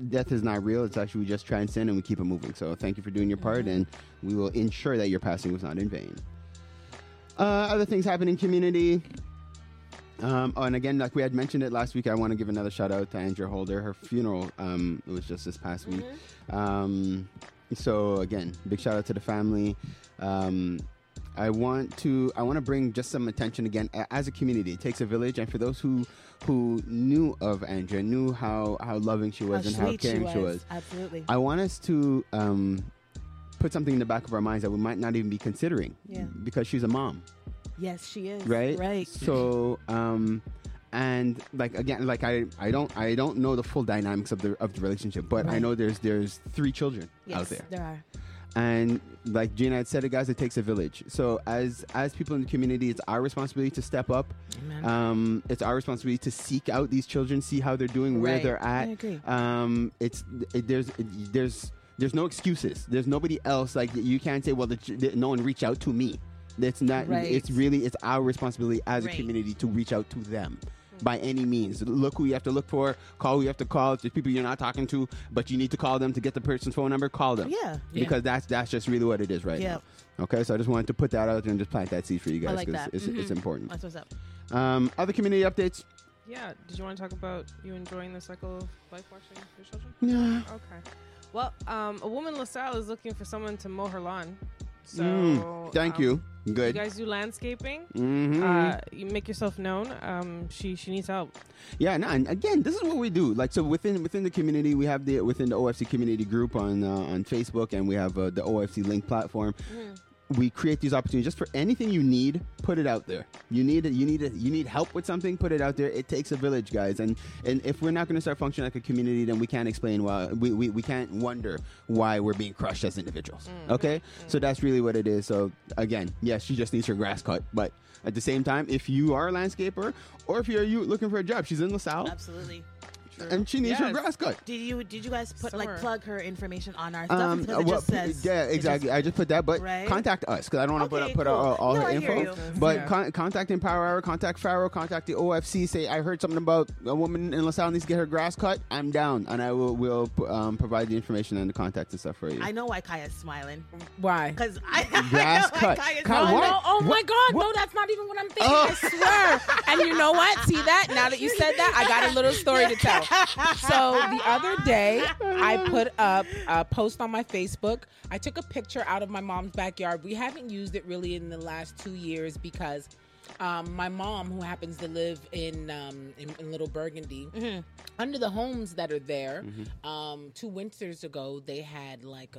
death is not real. It's actually we just transcend and we keep it moving. So thank you for doing your part, and we will ensure that your passing was not in vain. Other things happen in community. And again, like we had mentioned it last week, I want to give another shout out to Andrea Holder. Her funeral it was just this past week. So again, big shout out to the family. I want to bring just some attention again as a community. It takes a village, and for those who knew of Andrea, knew how loving she was and how caring she was. Absolutely. I want us to put something in the back of our minds that we might not even be considering. Yeah. Because she's a mom. Yes, she is. Right. Right. So and like again, like I don't know the full dynamics of the relationship, but I know there's 3 children out there. There are. And like Gina had said, it, guys, it takes a village. So as people in the community, it's our responsibility to step up. Amen. It's our responsibility to seek out these children, see how they're doing, where they're at. I agree. There's no excuses. There's nobody else. Like you can't say, well, no one reached out to me. It's not. Right. It's our responsibility as a community to reach out to them. By any means. Look who you have to look for, call who you have to call. If there's people you're not talking to, but you need to call them to get the person's phone number, call them. Yeah. Because that's just really what it is right now. Okay, so I just wanted to put that out there and just plant that seed for you guys because it's important. That's what's up. Other community updates? Yeah. Did you want to talk about you enjoying the cycle of life watching your children? Yeah. Okay. Well, a woman LaSalle is looking for someone to mow her lawn. So thank you. Good. You guys do landscaping. You make yourself known. She needs help. Yeah, no, and again, this is what we do. Like, so within the community, we have within the OFC community group on Facebook, and we have the OFC Link platform. We create these opportunities just for anything you need. Put it out there. You need help with something. Put it out there. It takes a village, guys. And if we're not going to start functioning like a community, then we can't explain why. We can't wonder why we're being crushed as individuals. Okay, so that's really what it is. So again, yes, she just needs her grass cut, but at the same time, if you are a landscaper or if you're looking for a job, she's in LaSalle. Absolutely. True. And she needs her grass cut. Did you guys put Somewhere. plug her information on our stuff? Because it just says. Yeah, exactly. I just put that, but contact us because I don't want to put all her info. But contact Empower Hour, contact Pharaoh, contact the OFC. Say I heard something about a woman in LaSalle needs to get her grass cut. I'm down, and I will provide the information and the contact and stuff for you. I know why Kaya's smiling. Why? Because grass cut. Oh my God! No, that's not even what I'm thinking. I swear. And you know what? See that? Now that you said that, I got a little story to tell. So the other day, I put up a post on my Facebook. I took a picture out of my mom's backyard. We haven't used it really in the last 2 years because my mom, who happens to live in Little Burgundy, under the homes that are there, 2 winters ago, they had like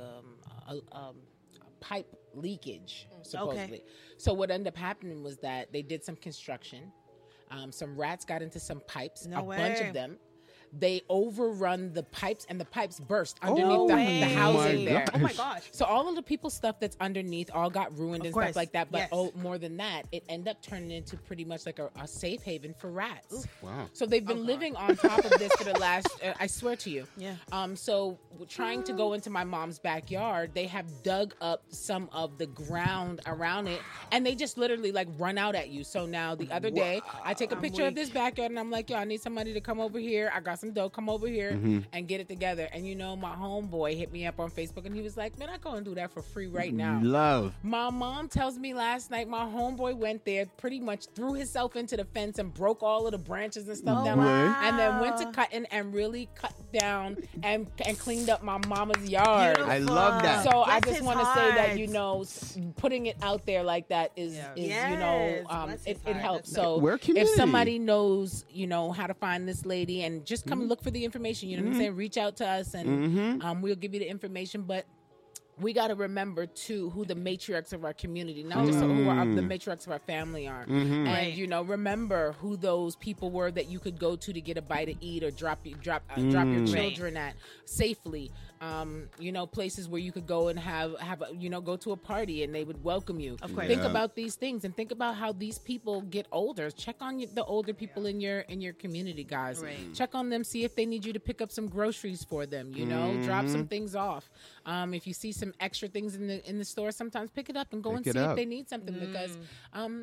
a pipe leakage, supposedly. Okay. So what ended up happening was that they did some construction. Some rats got into some pipes, bunch of them. They overrun the pipes, and the pipes burst underneath the housing there. Oh my gosh! So all of the people's stuff that's underneath all got ruined and stuff like that. But more than that, it ended up turning into pretty much like a safe haven for rats. Oof. Wow! So they've been living on top of this for the last. I swear to you. Yeah. So trying to go into my mom's backyard, they have dug up some of the ground around it, and they just literally like run out at you. So now the other day, I take a picture of this backyard, and I'm like, yo, I need somebody to come over here. I got some dough, come over here and get it together. And you know, my homeboy hit me up on Facebook and he was like, man, I go and do that for free right now. Love. My mom tells me last night my homeboy went there, pretty much threw himself into the fence and broke all of the branches and stuff down, and then went to cutting and really cut down and cleaned up my mama's yard. Beautiful. I love that. So I just want to say that, you know, putting it out there like that is you know, it helps. So if somebody knows, you know, how to find this lady, and just come look for the information, you know what I'm saying? Reach out to us and we'll give you the information. But we got to remember, too, who the matriarchs of our community, not just who the matriarchs of our family are. And, you know, remember who those people were that you could go to get a bite to eat or drop your children at safely. You know, places where you could go and have you know, go to a party and they would welcome you. Of course. Think about these things and think about how these people get older. Check on the older people in your community, guys. Right. Check on them, see if they need you to pick up some groceries for them, you know, drop some things off. If you see some extra things in the store, sometimes pick it up and go and see if they need something, because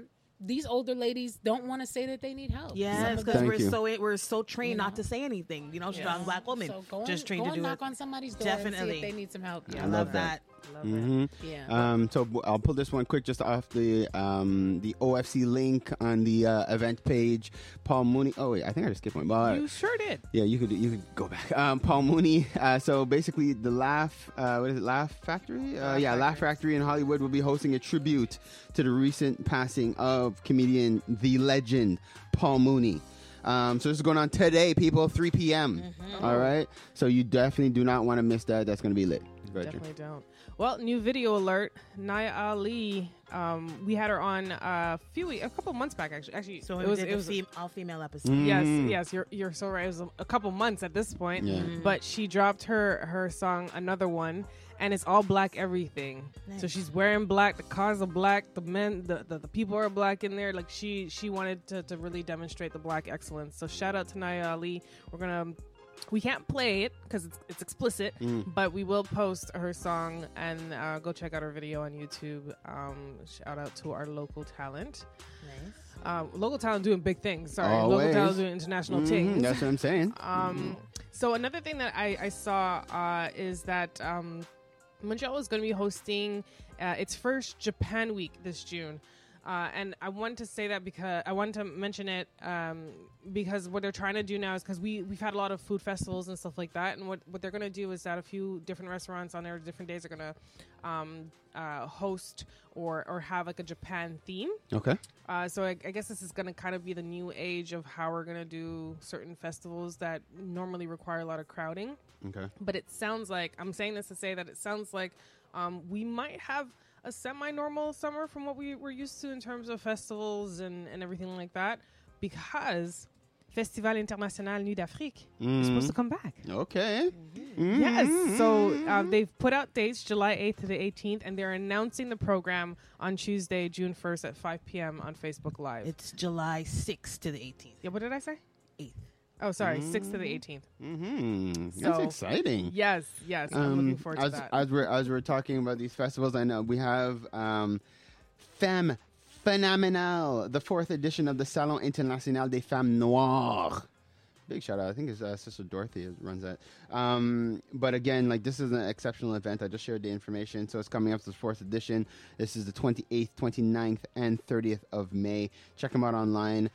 these older ladies don't want to say that they need help. Yes, because we're so trained not to say anything. You know, she's a black woman, so just trained to do knock on somebody's door and see if they need some help. Yeah, I love that. Yeah. So I'll pull this one quick just off the OFC link on the event page. Paul Mooney. Oh wait, I think I just skipped one. But you sure did. Yeah, you could go back. Paul Mooney. So basically, the Laugh Factory? Laugh Factory in Hollywood will be hosting a tribute to the recent passing of comedian the legend Paul Mooney. So this is going on today, people, 3 p.m. All right. So you definitely do not want to miss that. That's going to be lit. Definitely don't. Well, new video alert. Naya Ali. We had her on a couple months back, actually. So it was all female episode. Yes. You're so right. It was a couple months at this point. Yeah. But she dropped her song, Another One, and it's all black everything. Nice. So she's wearing black. The cars are black. The men, the people are black in there. Like she wanted to really demonstrate the black excellence. So shout out to Naya Ali. We can't play it because it's explicit, but we will post her song and go check out her video on YouTube. Shout out to our local talent. Nice. Local talent doing big things. Sorry, always. Local talent doing international things. That's what I'm saying. So another thing that I saw is that Montreal is going to be hosting its first Japan Week this June. And I wanted to say that because I wanted to mention it because what they're trying to do now is because we've had a lot of food festivals and stuff like that, and what they're going to do is that a few different restaurants on their different days are going to host or have like a Japan theme. Okay. So I guess this is going to kind of be the new age of how we're going to do certain festivals that normally require a lot of crowding. Okay. But it sounds like, I'm saying this to say that it sounds like we might have a semi-normal summer from what we were used to in terms of festivals and everything like that, because Festival International Nuit d'Afrique is supposed to come back. Okay. Yes. So they've put out dates July 8th to the 18th, and they're announcing the program on Tuesday, June 1st at 5 p.m. on Facebook Live. It's July 6th to the 18th. Yeah, what did I say? 8th. Oh, sorry, 6th to the 18th. That's exciting. Yes. I'm looking forward to that. As we're talking about these festivals, I know we have Femme Phenomenale, the 4th edition of the Salon International des Femmes Noires. Big shout out. I think his sister Dorothy runs that. But again, like, this is an exceptional event. I just shared the information. So it's coming up to the 4th edition. This is the 28th, 29th, and 30th of May. Check them out online.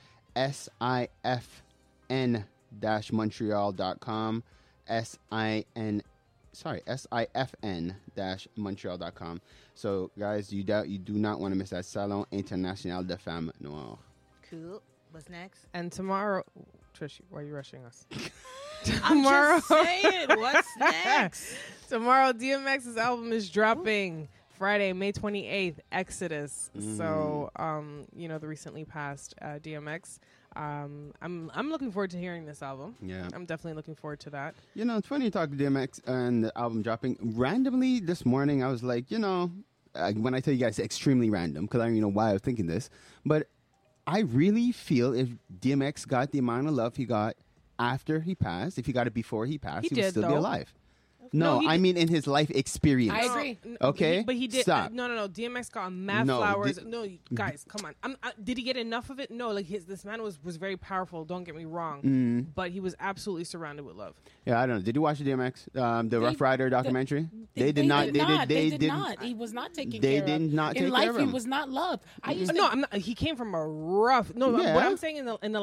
SIFN-Montreal.com. SIFN-Montreal.com. So, guys, you do not want to miss that Salon International des Femmes Noires. Cool. What's next? And tomorrow, Trish, why are you rushing us? Tomorrow, I'm just saying, what's next? Tomorrow, DMX's album is dropping. Friday, May 28th, Exodus. So, the recently passed DMX. I'm looking forward to hearing this album. Yeah. I'm definitely looking forward to that. You know, it's funny you talk DMX and the album dropping. Randomly this morning, I was like, when I tell you guys, extremely random, because I don't even know why I was thinking this, but I really feel if DMX got the amount of love he got after he passed, if he got it before he passed, he would still be alive. No, I mean in his life experience. I agree. Okay? But he did. Stop. No. DMX got mad flowers. Guys, come on. Did he get enough of it? No, like this man was very powerful. Don't get me wrong. But he was absolutely surrounded with love. Yeah, I don't know. Did you watch the DMX, the Rough Rider documentary? They did not. He was not taken care of. They did not take care of him. In life, he was not loved. I'm not. He came from a rough. No, yeah. What I'm saying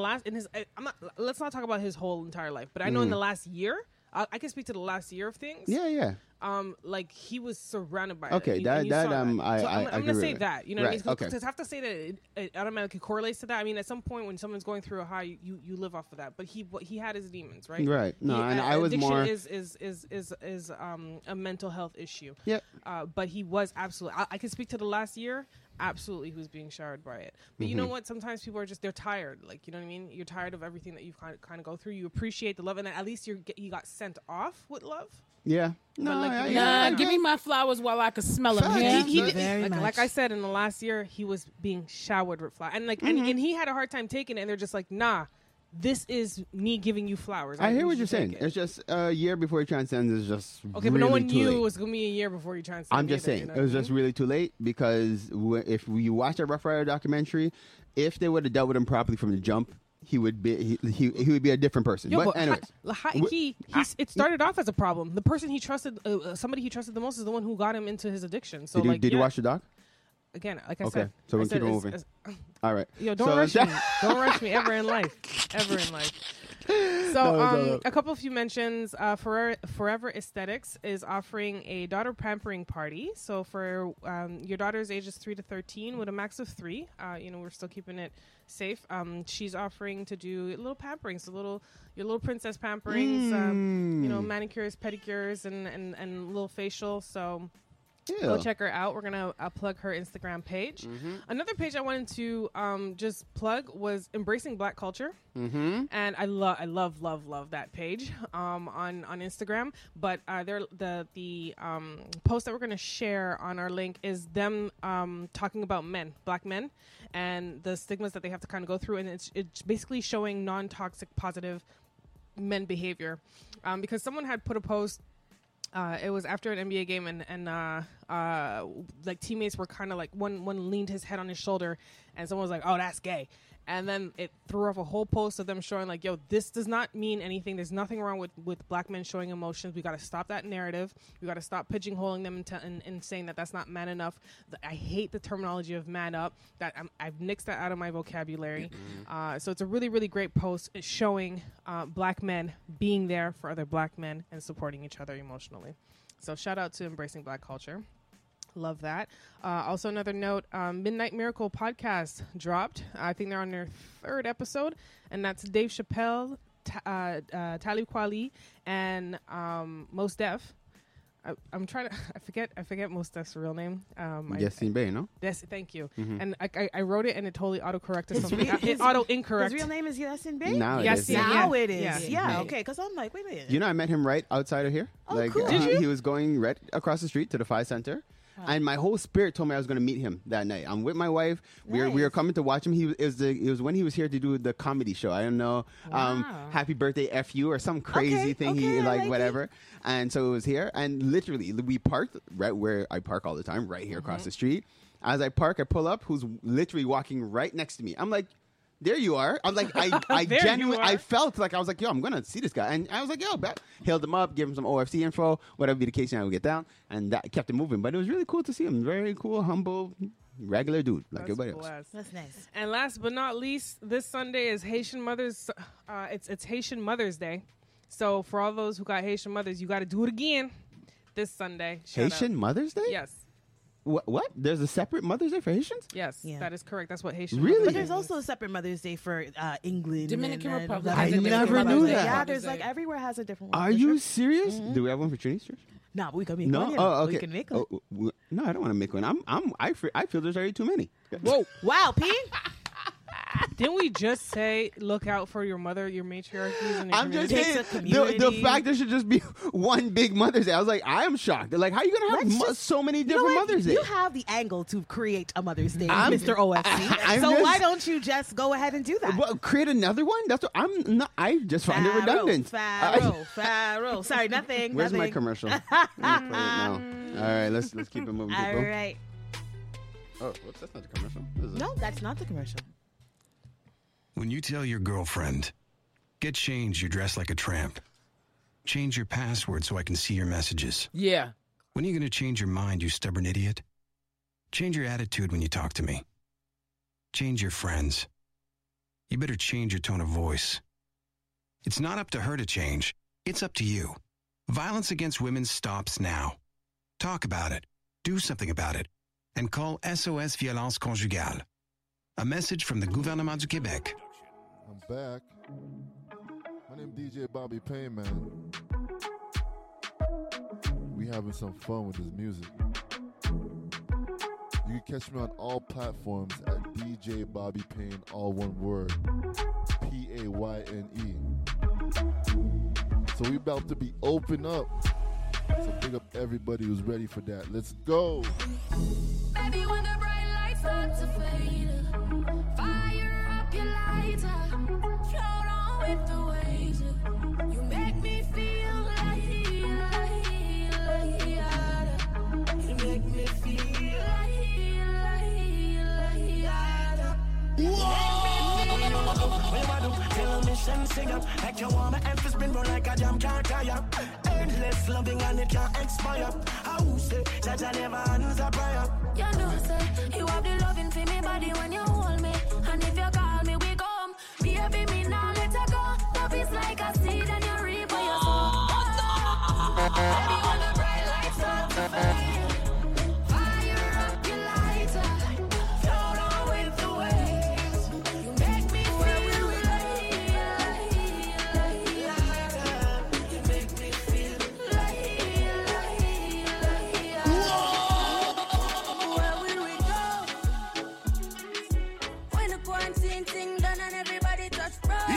let's not talk about his whole entire life. But I know in the last year. I can speak to the last year of things. Yeah. Like he was surrounded by okay, it. I'm gonna say that. You know what I mean? Okay. Because I have to say that it automatically correlates to that. I mean, at some point when someone's going through a high, you live off of that. But he had his demons, right? Right. No, and I was more. Addiction is a mental health issue. Yep. But he was absolutely. I can speak to the last year. Absolutely, he was being showered by it. But you know what? Sometimes people are they're tired. Like, you know what I mean? You're tired of everything that you've kind of go through. You appreciate the love, and at least he got sent off with love. Yeah. Give me my flowers while I can smell them. Yeah. He did, like I said, in the last year, he was being showered with flowers, and and he had a hard time taking it. And they're just like, nah. This is me giving you flowers. I hear what you're saying. It's just a year before he transcends is just okay, really but no one knew late. It was going to be a year before he transcends. I'm just saying. It was just really too late because if you watch that Rough Rider documentary, if they would have dealt with him properly from the jump, he would be he would be a different person. Yo, but anyways, it started off as a problem. The person he trusted, somebody he trusted the most, is the one who got him into his addiction. So did you watch the doc? Again, like I Okay, said. so we'll I said keep it moving. All right. Yo, don't rush me. Don't rush me ever in life. Ever in life. So, a couple of few mentions. Forever Aesthetics is offering a daughter pampering party. So for your daughter's ages 3 to 13 with a max of 3, we're still keeping it safe. She's offering to do little pamperings, your little princess pamperings, manicures, pedicures, and little facial. So. Yeah. Go check her out. We're gonna plug her Instagram page. Mm-hmm. Another page I wanted to just plug was Embracing Black Culture, and I love that page on Instagram. But the post that we're gonna share on our link is them talking about Black men, and the stigmas that they have to kind of go through, and it's basically showing non-toxic, positive men behavior, because someone had put a post. It was after an NBA game, and like teammates were kind of like one leaned his head on his shoulder, and someone was like, "Oh, that's gay," and then it threw off a whole post of them showing like, "Yo, this does not mean anything. There's nothing wrong with black men showing emotions. We got to stop that narrative. We got to stop pigeonholing them and saying that that's not man enough. I hate the terminology of man up. I've nixed that out of my vocabulary. So it's a really, really great post showing black men being there for other black men and supporting each other emotionally. So shout out to Embracing Black Culture. Love that. Also, another note, Midnight Miracle podcast dropped. I think they're on their 3rd episode, and that's Dave Chappelle, Talib Kweli, and Mos Def. I'm trying to. I forget Mos Def's real name. Yasin Bey, no? Yes, thank you. Mm-hmm. And I wrote it, and it totally autocorrected something. It auto-incorrect. His real name is Yasin Bey? Now it is. Now it is. Yeah. Okay, because I'm like, wait a minute. You know, I met him right outside of here. Oh, cool. Did you? He was going right across the street to the Phi Center. And my whole spirit told me I was going to meet him that night. I'm with my wife. Nice. We were coming to watch him. It was when he was here to do the comedy show. I don't know. Wow. Happy birthday FU or some crazy thing. He like whatever. It. And so it was here. And literally, we parked right where I park all the time, right here across the street. As I park, I pull up. Who's literally walking right next to me. I'm like, there you are. I'm like, I genuinely, I felt like I was like, yo, I'm gonna see this guy, and I was like, yo, hailed him up, give him some OFC info, whatever be the case, and I would get down, and that kept it moving. But it was really cool to see him. Very cool, humble, regular dude like everybody else. That's nice. And last but not least, this Sunday is Haitian Mothers. It's Haitian Mother's Day. So for all those who got Haitian mothers, you got to do it again this Sunday. Haitian Mother's Day? Yes. What? There's a separate Mother's Day for Haitians? Yes, Yeah. That is correct. That's what Haitian. Really? But Mother's there's Day also a separate Mother's Day for England. Dominican and Republic. I Dominican never Republic. knew that. Yeah, Mother's there's Day. like everywhere has a different one. Are for you sure. serious? Do we have one for Trinity's church? No, but we can make No. one. Yeah. Oh, okay. We can make one. No, I don't want to make one. I feel there's already too many. Whoa! Wow, P. Didn't we just say look out for your mother, your matriarchies, and your I'm just community? saying It's a the community. fact there should just be one big Mother's Day. I was like, I am shocked. Like, how are you gonna have so many You know different what? Mother's Day? You have the angle to create a Mother's Day, I'm- Mr. OFC. I'm So just- why don't you just go ahead and do that? Well, create another one. That's what I'm not. I just find it redundant. Pharaoh. Sorry, nothing. Where's my nothing. commercial? I'm gonna play it now. All right, let's keep it moving, All people. right. Oh, whoops, that's not the commercial. This is No, that's not the commercial. When you tell your girlfriend, get changed, you dress like a tramp. Change your password so I can see your messages. Yeah. When are you going to change your mind, you stubborn idiot? Change your attitude when you talk to me. Change your friends. You better change your tone of voice. It's not up to her to change. It's up to you. Violence against women stops now. Talk about it. Do something about it. And call SOS Violence Conjugale. A message from the Gouvernement du Québec. I'm back. My name is DJ Bobby Payne, man. We having some fun with this music. You can catch me on all platforms at DJ Bobby Payne, all one word, Payne. So we about to be open up. So big up everybody who's ready for that. Let's go. Baby, when the bright lights start to fade, fire up your lighter, float on with the waves. You make me feel like you make me feel like passion sing up. Like you want my emphasis spin roll like a jam can't tire. Endless loving and it can't expire. I will say that I never answer prayer. You know, say, you have the loving for me body when you hold me. And if you call me, we come. Baby, me now let her go. Love is like a seed and you reap what you sow. Baby, when the bright lights start to fade, fire up your lighter. Float on with the waves. You make me feel lighter. You make me feel lighter. Where will we go? When the quarantine thing done and everybody touch road.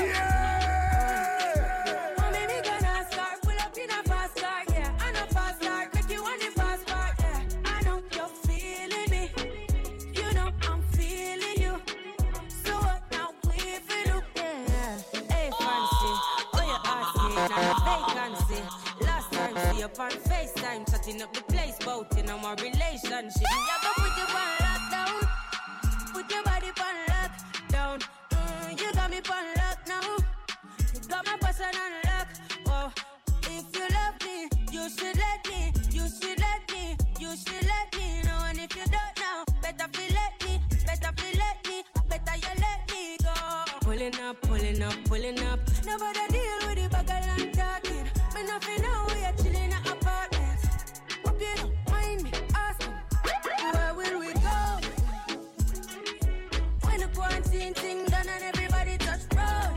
Mommy, me gonna start, pull up in a fast car, yeah. I know fast start, make you want the fast part, yeah. I know you're feeling me, you know I'm feeling you. So what now we feel look, yeah. Hey, fancy, oh you asking, I'm vacancy. Last time see up on FaceTime, chatting up the place, boating on my relationship. Yeah, but put your on lockdown, put your body on lockdown. You got me on lock now. You got my person on lock. Oh, if you love me, you should let me. You should let me. You should let me know. And if you don't know, better feel let me. Better feel let me. Better you let me go. Pulling up, pulling up, pulling up. Nobody deal with the bag and talking. Me nothing know we are chilling at apartments. Hope you don't mind me asking, where will we go? When the quarantine thing done and everybody touch road.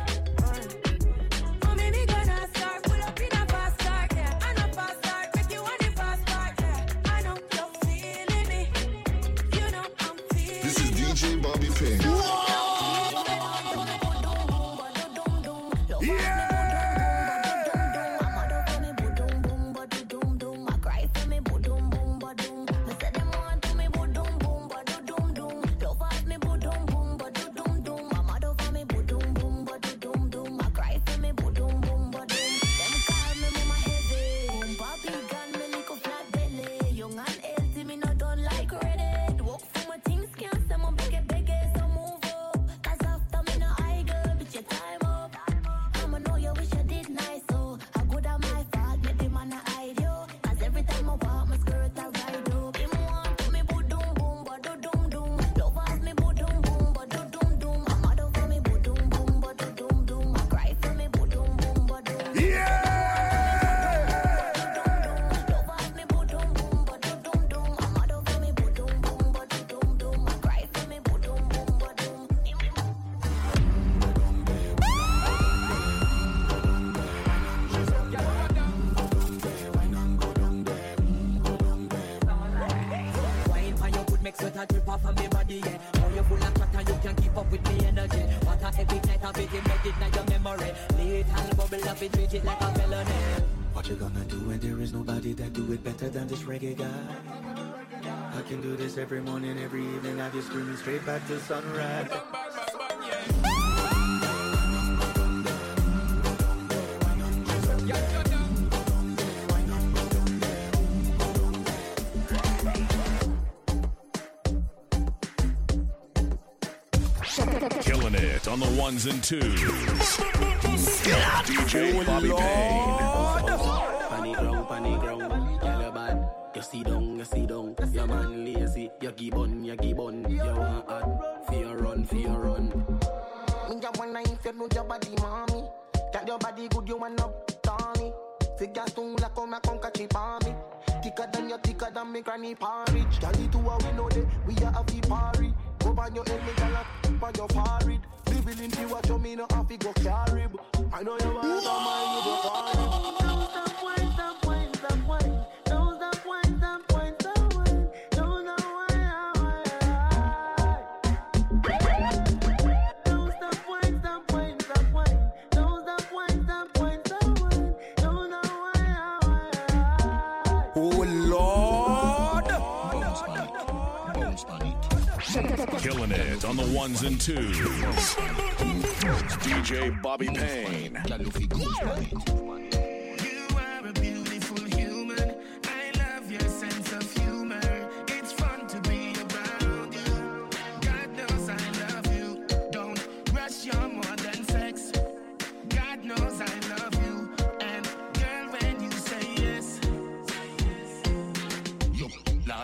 Mommy, me gonna start, pull up in a fast car, yeah. I know fast start, make you want the fast part, yeah. I know you're feeling me, you know I'm feeling. This is DJ Bobby Payne. What you gonna do when there is nobody that do it better than this reggae guy? I can do this every morning, every evening. I just screaming straight back to sunrise. Killing it on the ones and twos. DJ Bobby Payne. Panic ground, yellow bad. You see down, your man lazy. You give on, you want hard. Fear run. Me just wanna if you know your body, mommy. Got your body good, you want up, Tommy. Figure soon like come and conquer cheap army. Thicker than me granny porridge. Cali to a we know that we are a fee party. Go on your head, me gala, on your forehead. Living in the watch, me no have to go carry. I know you want to mind, you go party. Don't stop wine. Don't stop wine. Don't stop wine. Don't know why. Don't stop wine. Don't stop wine. Don't know why. Oh Lord! Killing it on the ones and twos. DJ Bobby Payne. You are a beautiful human. I love your sense of humor. It's fun to be around you. God knows I love you. Don't rush, you're more than sex.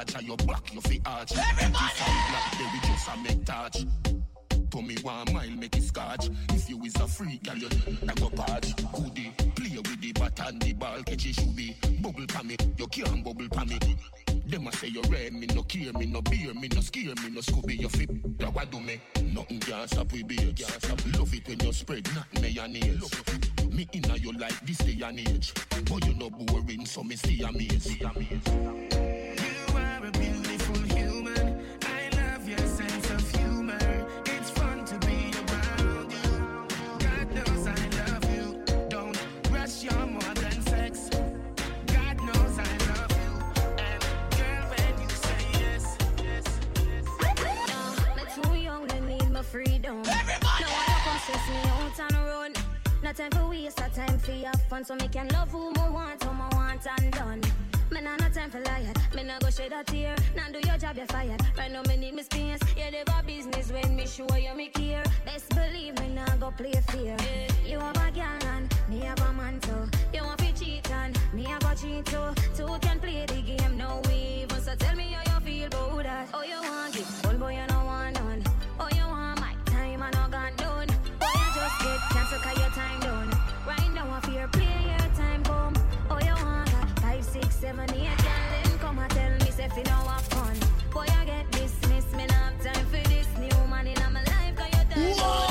charge, and your back, you fi arch. Everybody! Then we just a make touch. To me 1 mile, make it scotch. If you is a freak, girl, you na go patch. Goodie, play with the bat and the ball, catch it should be. Bubble pa me, you can't bubble pa me. Them a say you red, me no care, me no beer, me no scare, me no Scooby, you flip. That what do me? Nothing can stop we beer, can't stop. Love it when you spread, not mayonnaise. Me inna you like this day and age. But you no boring, so me see a maze. You are a beautiful human. I love your sense of humor. It's fun to be around you. God knows I love you. Don't rush, you're more than sex. God knows I love you. And girl, when you say yes, yes, yes. Me too young, I need my freedom. Everybody! No one come stress me out on the road. No time for waste, no time for your fun. So me can love who I want and done. Me nah no time for liar. Me nah go shed a tear. Nah do your job, you're fired. Right now me need me space. You never business when me show you me care. Best believe me nah go play fair. You have a girl and me have a man too. You want to cheat and me have a cheat too. Two can play the game, no even. So tell me how you feel about that. Oh you want it, one boy you no want none. Oh you want my time and no gone done. Oh you just get cancelled 'cause your time done. Right now I fear play your time come. Oh you want that 5, 6, 7, 8 girl then come and tell me if you know have fun. Boy I get dismissed, me not have time for this new man in my life 'cause you time done.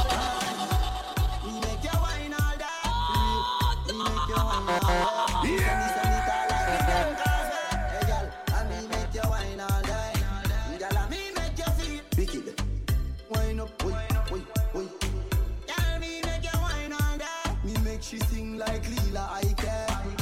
We make you wine all day. We make you wine all day. Yeah. Hey girl, and me make you wine all day. Girl, and me make you feel wicked. Wine up, wine up, wine, wine. Girl, me make you wine all day. Me make she sing like Lila I care.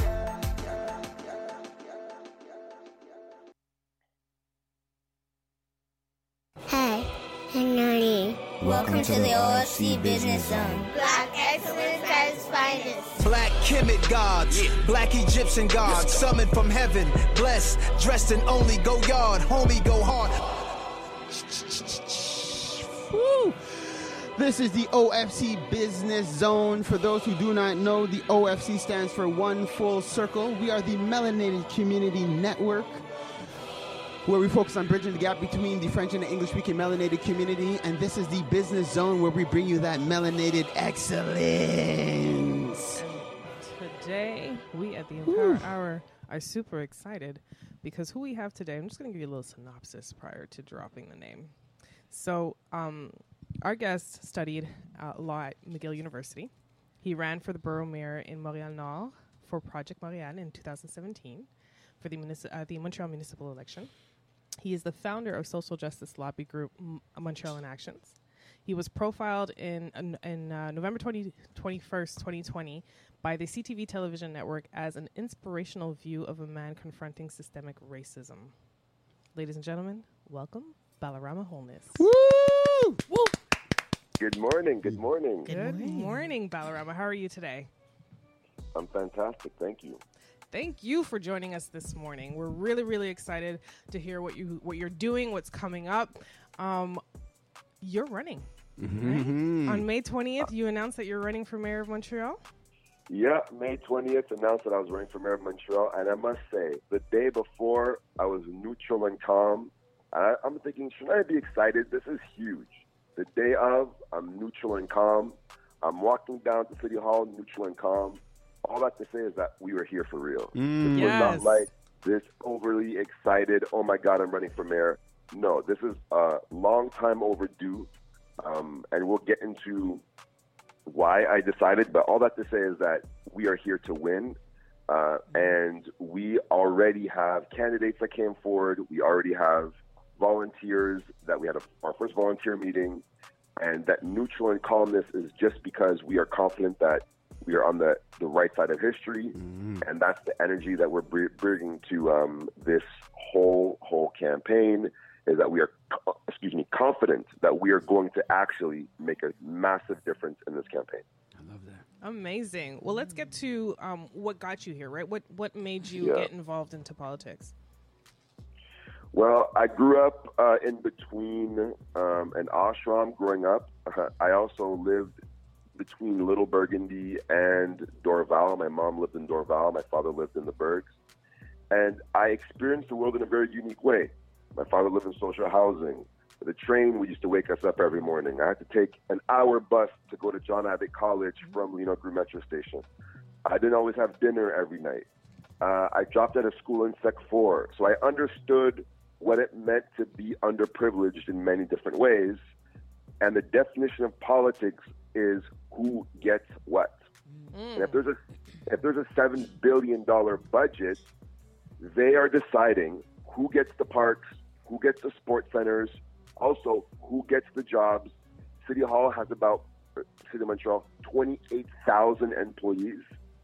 Hi, I'm Nani. Welcome to the OFC Business Zone. Black excellence at its finest. Black Kemet gods, black Egyptian gods, summoned from heaven, blessed, dressed in only go yard, homie go hard. Woo. This is the OFC Business Zone. For those who do not know, the OFC stands for One Full Circle. We are the Melanated Community Network, where we focus on bridging the gap between the French and the English-speaking melanated community. And this is the Business Zone, where we bring you that melanated excellence. And today, we at the Empower Hour are super excited because who we have today, I'm just going to give you a little synopsis prior to dropping the name. So, our guest studied law at McGill University. He ran for the borough mayor in Montréal-Nord for Project Montréal in 2017 for the Montreal municipal election. He is the founder of social justice lobby group Montreal in Actions. He was profiled in November 21st, 2020 by the CTV television network as an inspirational view of a man confronting systemic racism. Ladies and gentlemen, welcome Balarama Holness. Woo! Woo! Good morning. Good morning. Good morning, Balarama. How are you today? I'm fantastic. Thank you. Thank you for joining us this morning. We're really, really excited to hear what you're doing, what's coming up. You're running. Mm-hmm. Right? On May 20th, you announced that you're running for mayor of Montreal? Yeah, May 20th announced that I was running for mayor of Montreal. And I must say, the day before, I was neutral and calm. I'm thinking, should I be excited? This is huge. The day of, I'm neutral and calm. I'm walking down to City Hall, neutral and calm. All I have to say is that we were here for real. This was not like this overly excited, oh my God, I'm running for mayor. No, this is a long time overdue. And we'll get into why I decided, but all that to say is that we are here to win. And we already have candidates that came forward. We already have volunteers that we had our first volunteer meeting. And that neutral and calmness is just because we are confident that we are on the right side of history, and that's the energy that we're bringing to this whole campaign, is that we are, confident that we are going to actually make a massive difference in this campaign. I love that. Amazing. Well, let's get to what got you here, right? What made you get involved into politics? Well, I grew up in between an ashram growing up. I also lived between Little Burgundy and Dorval. My mom lived in Dorval. My father lived in the Bergs. And I experienced the world in a very unique way. My father lived in social housing. The train would used to wake us up every morning. I had to take an hour bus to go to John Abbott College from Lino Gru Metro Station. I didn't always have dinner every night. I dropped out of school in Sec 4, so I understood what it meant to be underprivileged in many different ways. And the definition of politics is who gets what. And if there's a $7 billion budget, they are deciding who gets the parks, who gets the sports centers, also who gets the jobs. City Hall has about, City of Montreal, 28,000 employees.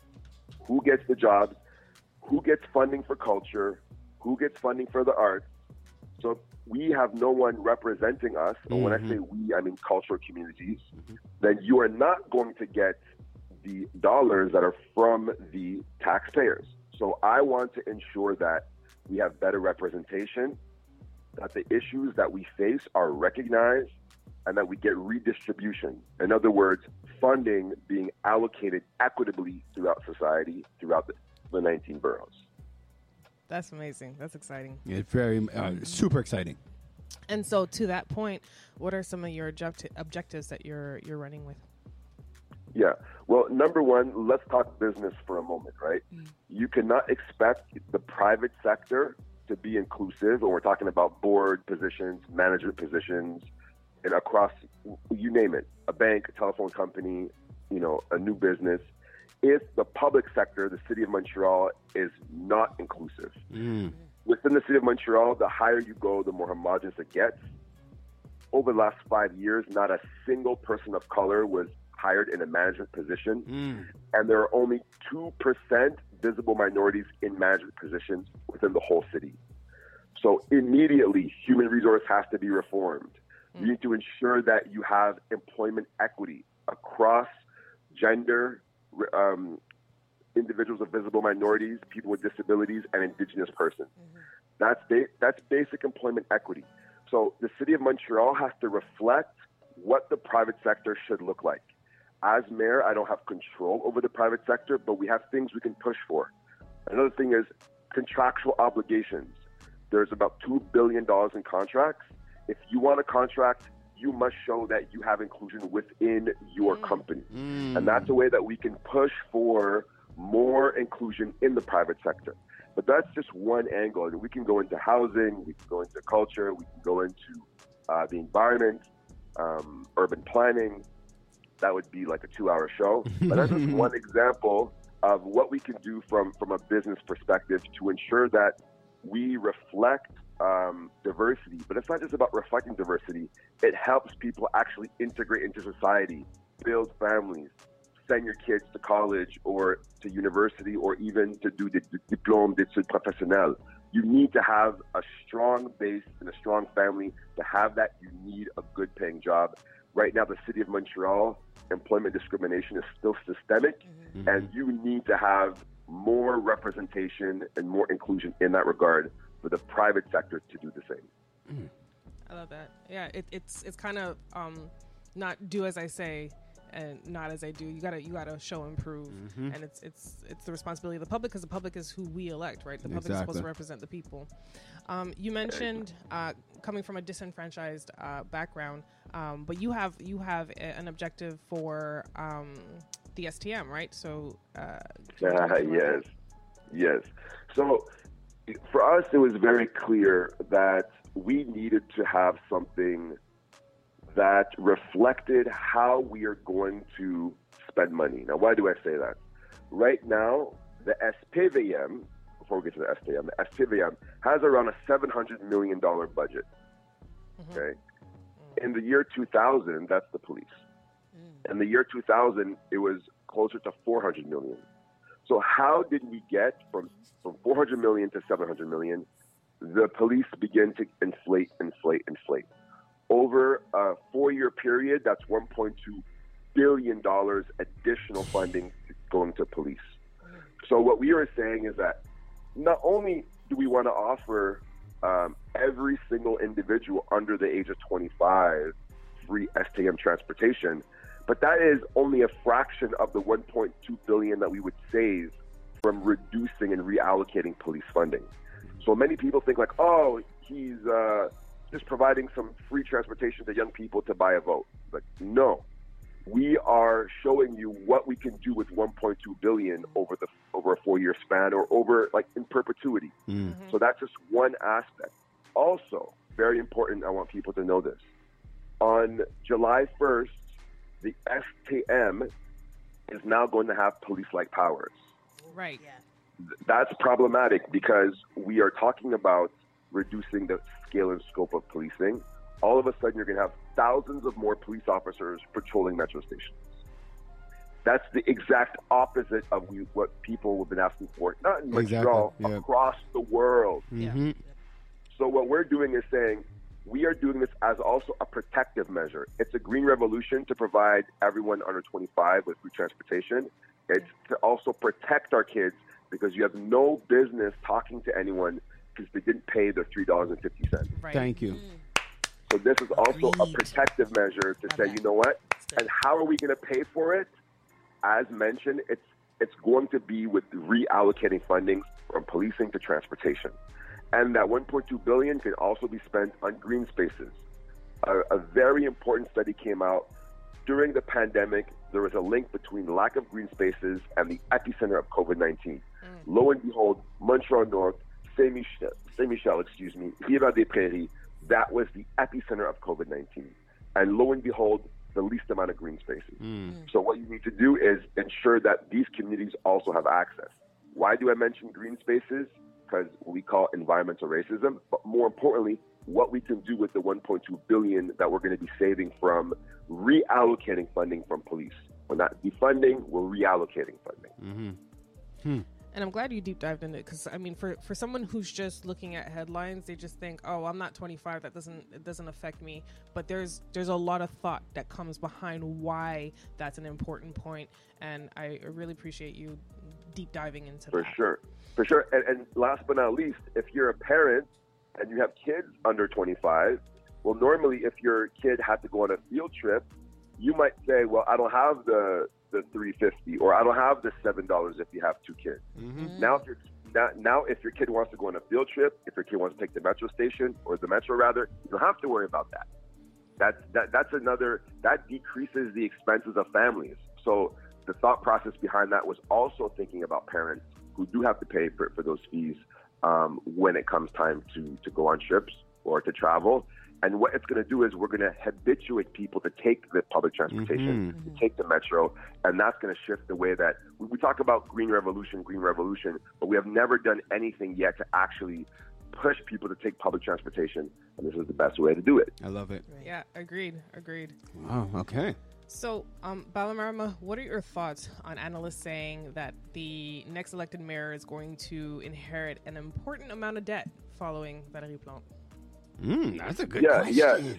Who gets the jobs? Who gets funding for culture? Who gets funding for the arts? So we have no one representing us. And when I say we, I mean cultural communities. Then you are not going to get the dollars that are from the taxpayers. So I want to ensure that we have better representation, that the issues that we face are recognized, and that we get redistribution. In other words, funding being allocated equitably throughout society, throughout the 19 boroughs. That's amazing. That's exciting. It's very super exciting. And so, to that point, what are some of your objectives that you're running with? Yeah. Well, number one, let's talk business for a moment, right? You cannot expect the private sector to be inclusive, and we're talking about board positions, management positions, and across, you name it, a bank, a telephone company, a new business, if the public sector, the City of Montreal, is not inclusive. Within the City of Montreal, the higher you go, the more homogenous it gets. Over the last 5 years, not a single person of color was hired in a management position, and there are only 2% visible minorities in management positions within the whole city. So immediately, human resource has to be reformed. You need to ensure that you have employment equity across gender, individuals of visible minorities, people with disabilities, and Indigenous persons. That's basic employment equity. So the City of Montreal has to reflect what the private sector should look like. As mayor, I don't have control over the private sector, but we have things we can push for. Another thing is contractual obligations. There's about $2 billion in contracts. If you want a contract, you must show that you have inclusion within your company. And that's a way that we can push for more inclusion in the private sector. But that's just one angle. And we can go into housing, we can go into culture, we can go into the environment, urban planning. That would be like a 2-hour show. But that's just one example of what we can do from a business perspective to ensure that we reflect diversity. But it's not just about reflecting diversity. It helps people actually integrate into society, build families, send your kids to college or to university, or even to do the diplôme d'études professionnelles. You need to have a strong base and a strong family. To have that, you need a good paying job. Right now, the City of Montreal, employment discrimination is still systemic, and you need to have more representation and more inclusion in that regard for the private sector to do the same. I love that. Yeah, it's kind of not do as I say and not as I do. You gotta show and prove, and it's the responsibility of the public, because the public is who we elect, right? The public is supposed to represent the people. You mentioned coming from a disenfranchised background, but you have an objective for the STM, right? So yes. So for us, it was very clear that we needed to have something that reflected how we are going to spend money. Now, why do I say that? Right now, the SPVM, before we get to the STM, the SPVM has around a $700 million budget. Okay? In the year 2000, that's the police. In the year 2000, it was closer to 400 million. So how did we get from 400 million to 700 million? The police begin to inflate. Over a 4-year period, that's $1.2 billion additional funding going to police. So what we are saying is that not only do we want to offer every single individual under the age of 25 free STM transportation, but that is only a fraction of the $1.2 billion that we would save from reducing and reallocating police funding. So many people think like, oh, he's just providing some free transportation to young people to buy a vote. But no, we are showing you what we can do with 1.2 billion over a 4-year span, or over like in perpetuity. So that's just one aspect. Also, very important, I want people to know this. On July 1st, the STM is now going to have police-like powers. Right. That's problematic because we are talking about reducing the scale and scope of policing. All of a sudden, you're going to have thousands of more police officers patrolling metro stations. That's the exact opposite of what people have been asking for, not in Montreal, across the world. So what we're doing is saying, we are doing this as also a protective measure. It's a green revolution to provide everyone under 25 with free transportation. It's to also protect our kids, because you have no business talking to anyone because they didn't pay their $3.50. Thank you. So this is also a protective measure to say, you know what? And how are we going to pay for it? As mentioned, it's going to be with reallocating funding from policing to transportation. And that 1.2 billion can also be spent on green spaces. A very important study came out. During the pandemic, there was a link between the lack of green spaces and the epicenter of COVID-19. Lo and behold, Montreal North, Saint-Michel, Rivière-des-Prairies, that was the epicenter of COVID-19. And lo and behold, the least amount of green spaces. So what you need to do is ensure that these communities also have access. Why do I mention green spaces? Because we call environmental racism, but more importantly, what we can do with the 1.2 billion that we're going to be saving from reallocating funding from police. We're not defunding, we're reallocating funding. And I'm glad you deep dived into it, because I mean, for someone who's just looking at headlines, they just think, oh, I'm not 25, it doesn't affect me. But there's a lot of thought that comes behind why that's an important point, and I really appreciate you deep diving into that. For sure. And last but not least, if you're a parent and you have kids under 25, well, normally if your kid had to go on a field trip, you might say, well, I don't have the $3.50, or I don't have the $7 if you have 2 kids. Now, if your kid wants to go on a field trip, if your kid wants to take the metro station, or the metro rather, you don't have to worry about that. That decreases the expenses of families. So the thought process behind that was also thinking about parents who do have to pay for those fees when it comes time to go on trips or to travel. And what it's going to do is we're going to habituate people to take the public transportation, to take the metro, and that's going to shift the way that we talk about green revolution, but we have never done anything yet to actually push people to take public transportation, and this is the best way to do it. I love it. Yeah, agreed. Wow, okay. So, Balamaraama, what are your thoughts on analysts saying that the next elected mayor is going to inherit an important amount of debt following Valérie Plante? That's a good question.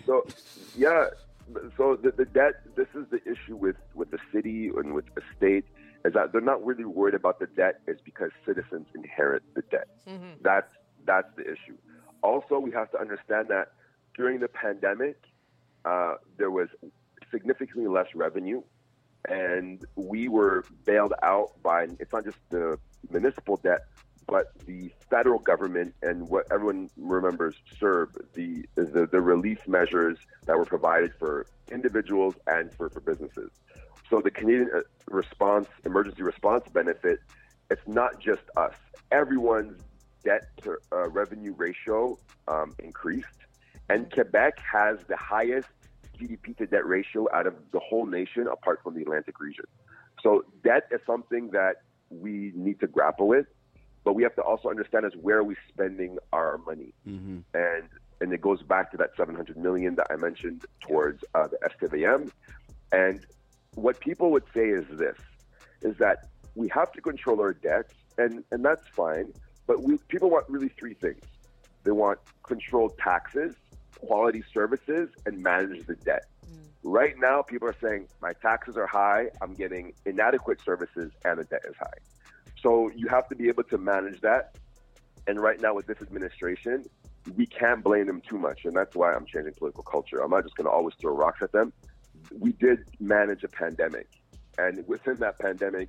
So the debt, this is the issue with the city and with the state, is that they're not really worried about the debt. It's because citizens inherit the debt. That's the issue. Also, we have to understand that during the pandemic, there was significantly less revenue, and we were bailed out by, it's not just the municipal debt, but the federal government, and what everyone remembers, CERB, the relief measures that were provided for individuals and for businesses. So the Canadian emergency response benefit, it's not just us. Everyone's debt to revenue ratio increased, and Quebec has the highest GDP to debt ratio out of the whole nation, apart from the Atlantic region. So debt is something that we need to grapple with, but we have to also understand is where are we spending our money. And it goes back to that 700 million that I mentioned towards the STVM. And what people would say is this, is that we have to control our debts, and that's fine, but people want really 3 things. They want controlled taxes, quality services, and manage the debt. Right now, people are saying, my taxes are high, I'm getting inadequate services, and the debt is high. So you have to be able to manage that. And right now with this administration, we can't blame them too much. And that's why I'm changing political culture. I'm not just going to always throw rocks at them. We did manage a pandemic. And within that pandemic,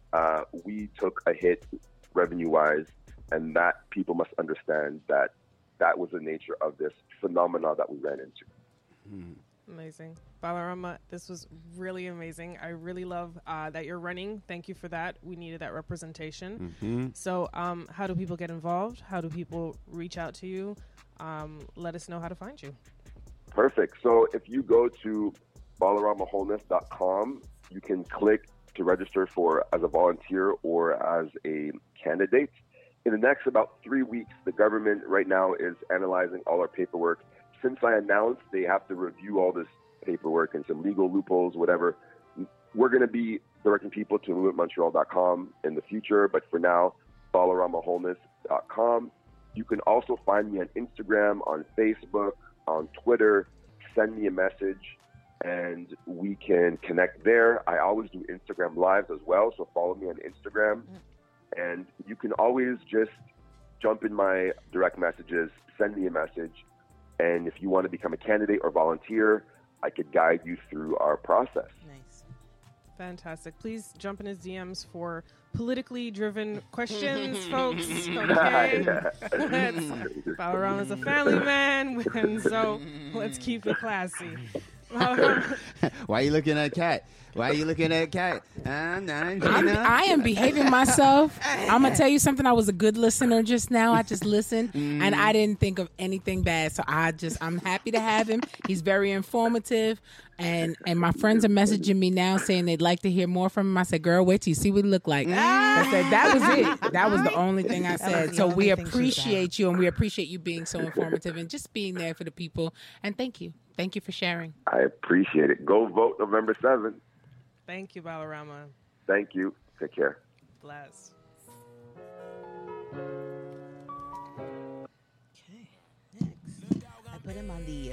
we took a hit revenue-wise, and that people must understand that that was the nature of this phenomenon that we ran into. Amazing. Balarama, this was really amazing. I really love that you're running. Thank you for that. We needed that representation. So how do people get involved? How do people reach out to you? Let us know how to find you. Perfect. So if you go to BalaramaWholeness.com, you can click to register for as a volunteer or as a candidate. In the next about 3 weeks, the government right now is analyzing all our paperwork. Since I announced they have to review all this paperwork and some legal loopholes, whatever, we're going to be directing people to movementmontreal.com in the future. But for now, BalaramaWholeness.com. You can also find me on Instagram, on Facebook, on Twitter. Send me a message, and we can connect there. I always do Instagram Lives as well, so follow me on Instagram. And you can always just jump in my direct messages, send me a message. And if you want to become a candidate or volunteer, I could guide you through our process. Nice. Fantastic. Please jump in his DMs for politically driven questions, folks. Okay. Balarama's a family man, and so let's keep it classy. Why are you looking at Kat? Why are you looking at Kat? I am behaving myself. I'm going to tell you something. I was a good listener just now. I just listened, and I didn't think of anything bad. So I'm happy to have him. He's very informative. And my friends are messaging me now saying they'd like to hear more from him. I said, girl, wait till you see what he look like. I said, that was it. That was the only thing I said. So we appreciate you, and we appreciate you being so informative and just being there for the people. And thank you. Thank you for sharing. I appreciate it. Go vote November 7th. Thank you, Balarama. Thank you. Take care. Bless. Okay, next. I put him on the...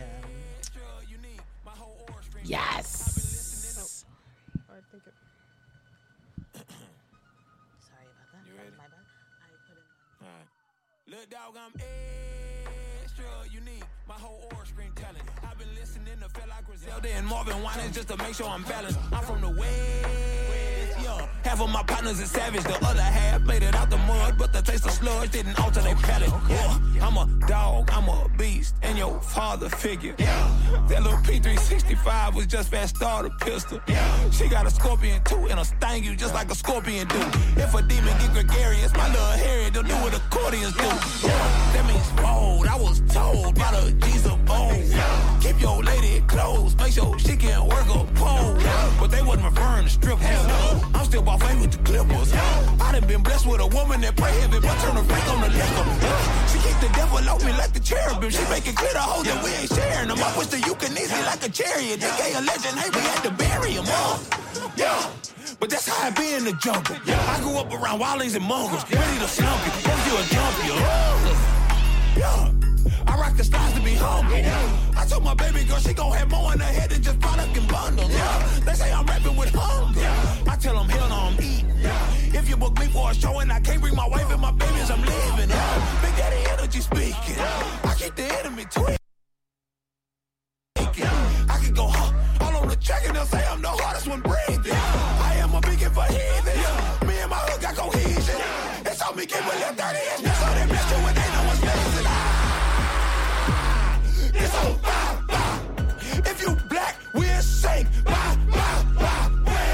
Yes. I think it... Sorry about that. You ready? My bad. I put him on... All right. Little dog, I'm extra unique. My whole aura screen talent. I've been listening to feel like Griselda and Marvin Winans just to make sure I'm balanced. I'm from the West, yeah. Half of my partners is savage, the other half made it out the mud, but the taste of sludge didn't alter their palate. Yeah. I'm a dog, I'm a beast, and your father figure. Yeah. That little P365 was just fast starter pistol. Yeah. She got a scorpion too, and a sting you just like a scorpion do. If a demon get gregarious, my little Harry, they'll do what accordions do. Yeah. That means bold. I was told by the G's of old. Keep your lady close, make sure she can work a pole. But they wasn't referring to strippers. I'm still buffet with the Clippers. I done been blessed with a woman that pray heavy, but turn her back on the liquor. She keep the devil off me like the cherubim. She make it clear to hold that we ain't sharing them. I push the euthanasia like a chariot. They gay a legend, hey, we had to bury him. Yeah. But that's how I be in the jungle. I grew up around wildlings and mongrels, ready to slump you. Hope you a jump you. Yeah. I rock the stars to be humble. I told my baby girl she gon' have more in her head than just product and bundles. They say I'm rapping with hunger. I tell them hell no, I'm eating. If you book me for a show and I can't bring my wife and my babies, I'm leaving. Big Daddy energy speaking. I keep the enemy tweaking. I can go all on the track and they'll say I'm the hardest one breathing. I am a beacon for heathen. Me and my hood got cohesion. It's on me, keep with them 30 inch. That's all they blessed you when they know what's blessing. It's on bye, bye. If you black, we'll sing bye, bye, bye.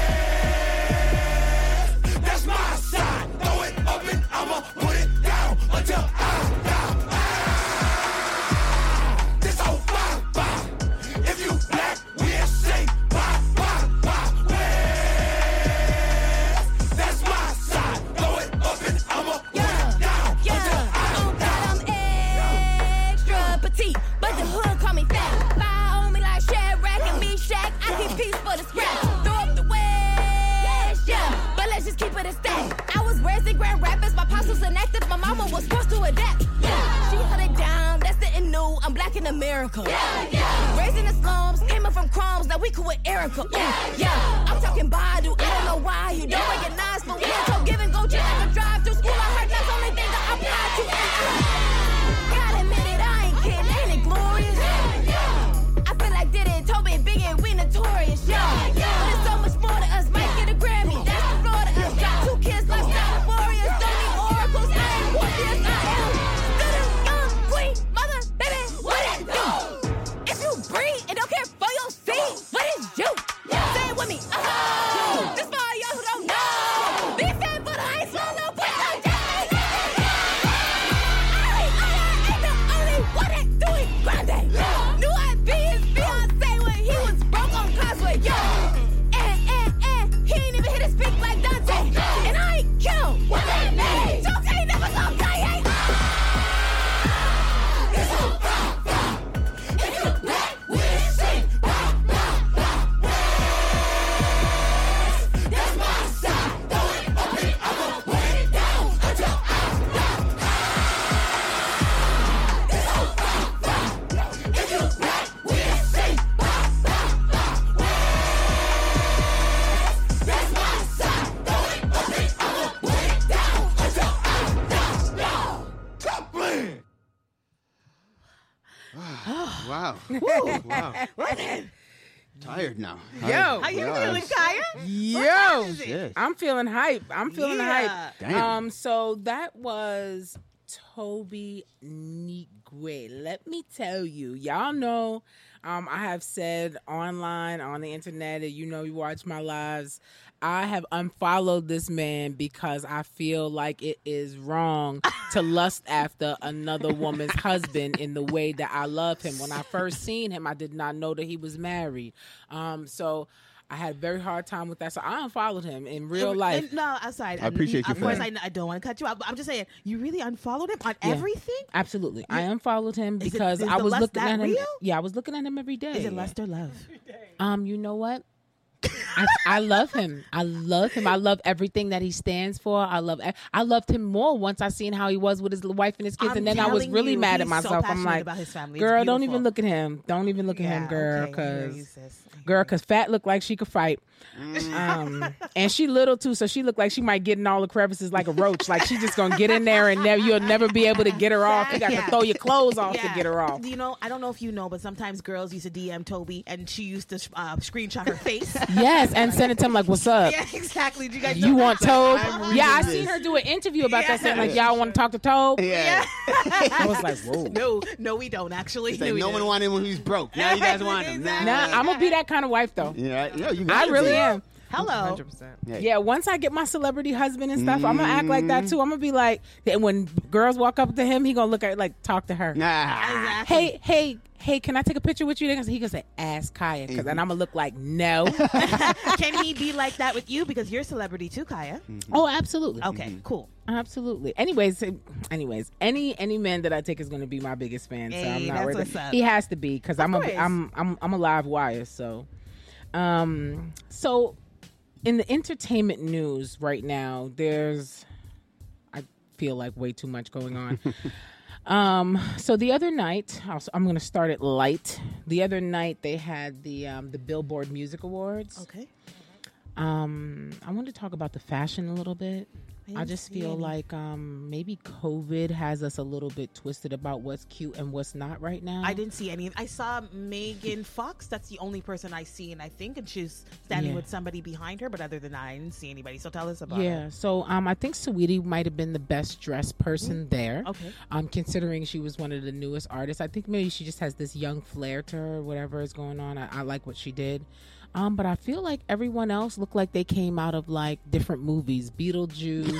That's my side. Throw it up and I'ma put it down until I die. This on bye, bye. If you black, we'll sing bye, bye, bye. That's my side. Throw it up and I'ma put it down until I die. I'm extra petite, but the hood call me fat. Fire on me like Shadrach and Meshach. I keep peace for the scrap. Throw up the West, yeah. But let's just keep it a stack. I was raised in grand rapids. My pops was inactive. My mama was forced to adapt. Yeah, she held it down. That's the new. I'm black in America. Yeah. Raised in the slums, came up from crumbs. Now we cool with Erica. Yeah. I'm talking Badu. I don't know why you don't recognize for real. So give and go chill like a drive through school. I heard that's the only thing that I apply to. Gotta admit it, I ain't kidding. Ain't it glorious? I feel like did it, Toby, Biggie, we notorious. But there's so much more to us. Might get a Grammy. That's the floor to us. Got 2 Wow. Wow. Tired now. Yo. How you feeling, Kaya? Yo. Yes. I'm feeling hype. I'm feeling the hype. Damn. So that was Toby Nigwe. Let me tell you, y'all know I have said online, on the internet, and you watch my lives, I have unfollowed this man because I feel like it is wrong to lust after another woman's husband in the way that I love him. When I first seen him, I did not know that he was married. So I had a very hard time with that. So I unfollowed him in real life. No, outside. I appreciate you Of for course, that. I don't want to cut you out, but I'm just saying, you really unfollowed him on everything? Absolutely. I unfollowed him Is it- because is I the was lust looking that at him. real? Yeah, I was looking at him every day. Is it lust or love? You know what? I love him. I love him. I love everything that he stands for. I loved him more once I seen how he was with his wife and his kids, I'm and then I was telling really you, mad at he's so myself. I'm passionate like, about his family. It's girl, don't beautiful. even look at him. Don't even look at him, girl, okay, I hear you, because sis. Fat looked like she could fight. And she little too, so she looked like she might get in all the crevices like a roach. Like she just gonna get in there and you'll never be able to get her off. You got to throw your clothes off to get her off. I don't know if you know, but sometimes girls used to DM Toby, and she used to screenshot her face. Yes, and send it to him like, "What's up? Yeah, exactly. Do you guys know You that? want Tobe? I'm Yeah, I reading seen this. her do an interview about that, saying like, y'all want to talk to Tobe? Yeah. I was like, whoa. No, we don't actually. It's like no one wanted him when he was broke. Now you guys want him. Nah, I'm gonna be that kind of wife though. Yeah, you I really am. Hello. 100%. Yeah, once I get my celebrity husband and stuff, I'm gonna act like that too. I'm gonna be like, that when girls walk up to him, he gonna look at like, talk to her. Nah. Exactly. Hey, can I take a picture with you? He gonna say, ask Kaya, and I'm gonna look like, no. Can he be like that with you? Because you're a celebrity too, Kaya. Oh, absolutely. Okay, cool. Absolutely. Anyways, any man that I take is going to be my biggest fan. So I'm Hey, not that's worried. what's up. He has to be because I'm course. a live wire. So, so in the entertainment news right now, I feel like way too much going on. So the other night, I'm going to start it light. The other night they had the Billboard Music Awards. Okay. I want to talk about the fashion a little bit. I just feel like maybe COVID has us a little bit twisted about what's cute and what's not right now. I didn't see any. I saw Megan Fox. That's the only person I see, and I think, and she's standing with somebody behind her. But other than that, I didn't see anybody. So tell us about it. Yeah. So I think Saweetie might have been the best dressed person there. Okay. Considering she was one of the newest artists, I think maybe she just has this young flair to her. Whatever is going on, I like what she did. But I feel like everyone else looked like they came out of like different movies. Beetlejuice.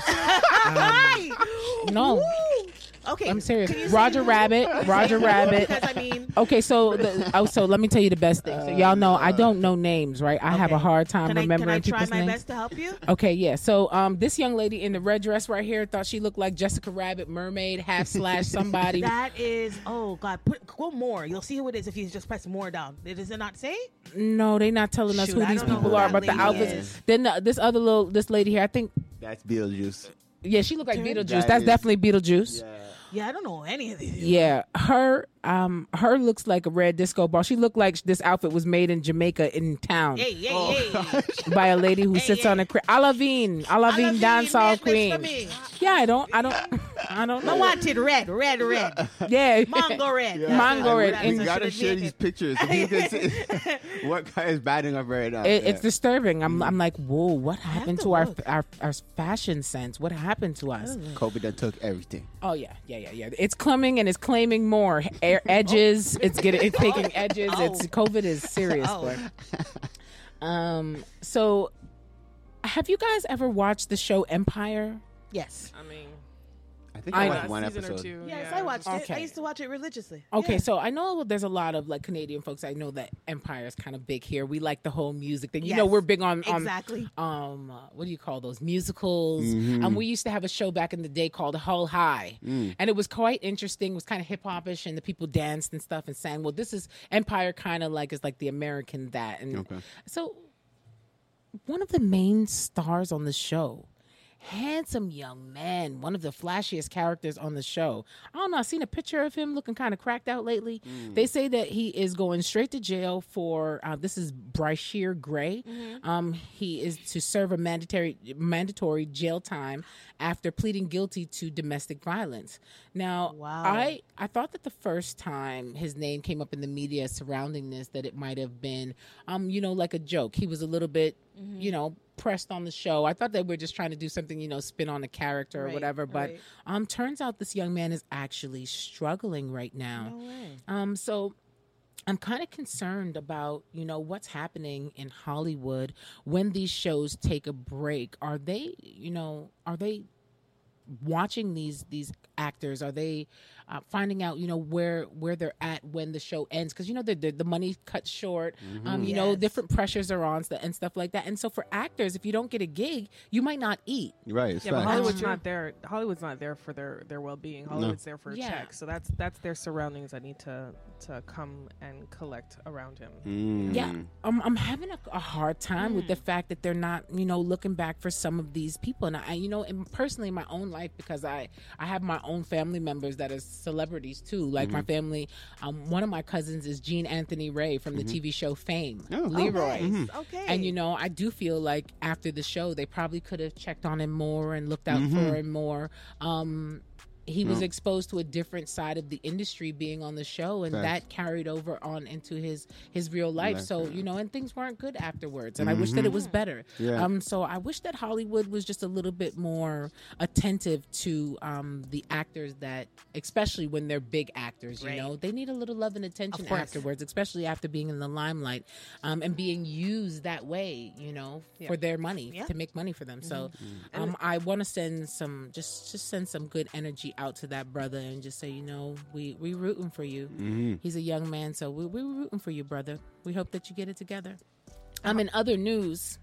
No. Ooh. Okay. I'm serious. Can you Roger say who? Rabbit. Roger Rabbit. Because I mean, Okay, so let me tell you the best thing. So y'all know I don't know names, right? I have a hard time can I remembering try people's my names. best to help you? Okay, yeah. So this young lady in the red dress right here thought she looked like Jessica Rabbit, mermaid, half slash somebody. That is, oh God, go more. You'll see who it is if you just press more down. Does it not say? No, they not telling us Shoot, who I these don't know people who are, that but the lady outfits. is. Then this lady here, I think, That's Beetlejuice. yeah, she looked like Beetlejuice. That That's is- definitely Beetlejuice. Yeah, I don't know any of these. Yeah, her looks like a red disco ball. She looked like this outfit was made in Jamaica in town Hey. by a lady who sits on a Alavine dancehall queen. Yeah, I don't know. I wanted red. Yeah, Mango red. Mango red. We And gotta share these pictures so people can see what guy is batting up right now. it's disturbing. I'm like, whoa, what happened to our fashion sense? What happened to us? COVID that took everything. Oh yeah. It's coming and it's claiming more edges. It's taking edges. It's COVID is serious, boy. So, have you guys ever watched the show Empire? Yes. I mean, I think I watched one season or episode. two. Yes, yeah. I watched it. Okay. I used to watch it religiously. Okay, Yeah. so I know there's a lot of like Canadian folks. I know that Empire is kind of big here. We like the whole music thing. You know, Yes, we're big on exactly. What do you call those musicals? We used to have a show back in the day called Hull High, and it was quite interesting. It was kind of hip hopish, and the people danced and stuff and sang. Well, this is Empire, kind of like is like the American that, and so one of the main stars on the show handsome young man, one of the flashiest characters on the show. I don't know. I've seen a picture of him looking kind of cracked out lately. They say that he is going straight to jail for, this is Brashear Gray. He is to serve a mandatory jail time after pleading guilty to domestic violence. Now, I thought that the first time his name came up in the media surrounding this, that it might have been, like a joke. He was a little bit, pressed on the show. I thought they were just trying to do something, spin on the character or whatever. But turns out this young man is actually struggling right now. No way. So I'm kind of concerned about, what's happening in Hollywood when these shows take a break. Are they watching these actors? Are they finding out, where they're at when the show ends? Because, the money cuts short. Different pressures are on and stuff like that. And so for actors, if you don't get a gig, you might not eat. Right. Yeah, but Hollywood's not there. Hollywood's not there for their well-being. Hollywood's there for a check. So that's their surroundings that need to come and collect around him. Yeah, I'm having a hard time with the fact that they're not, looking back for some of these people. And and personally in my own life, because I have my own family members that are celebrities too. Like my family, one of my cousins is Gene Anthony Ray from the TV show Fame. Leroy. Okay. And I do feel like after the show they probably could have checked on him more and looked out for him more. He was exposed to a different side of the industry being on the show, and that carried over on into his real life. So, and things weren't good afterwards, and I wish that it was better. Yeah. So I wish that Hollywood was just a little bit more attentive to the actors that, especially when they're big actors, they need a little love and attention afterwards, especially after being in the limelight and being used that way, for their money, to make money for them. So I want to send send some good energy out to that brother and just say, we rooting for you. He's a young man, so we're rooting for you, brother. We hope that you get it together. In other news,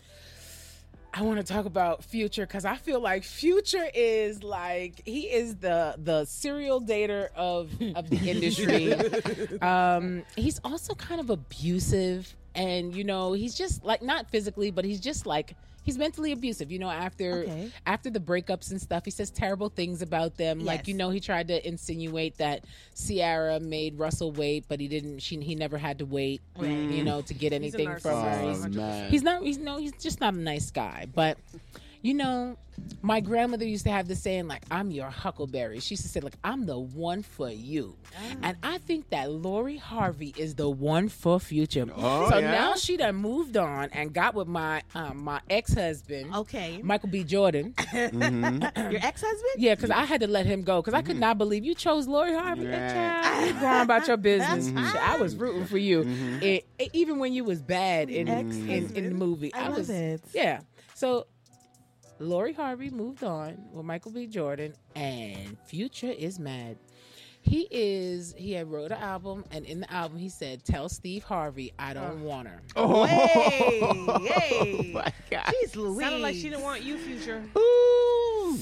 I want to talk about Future, because I feel like Future is like, he is the serial dater of the industry. He's also kind of abusive, and he's just like, not physically, but he's just like, he's mentally abusive, after the breakups and stuff. He says terrible things about them. Yes. Like, he tried to insinuate that Ciara made Russell wait, but he didn't. He never had to wait, to get anything from her. He's just not a nice guy. But, my grandmother used to have this saying, like, I'm your huckleberry. She used to say, like, I'm the one for you. And I think that Lori Harvey is the one for Future. Now she done moved on and got with my ex-husband, Michael B. Jordan. Your ex-husband? Yeah, because I had to let him go, because I could not believe you chose Lori Harvey. Child, you going about your business. I was rooting for you. Even when you was bad in the movie. I love it. Yeah. So Lori Harvey moved on with Michael B. Jordan, and Future is mad. He had wrote an album, and in the album he said, "Tell Steve Harvey I don't want her." Oh, hey. Oh my God. Jeez Louise. Sounded like she didn't want you, Future. Ooh.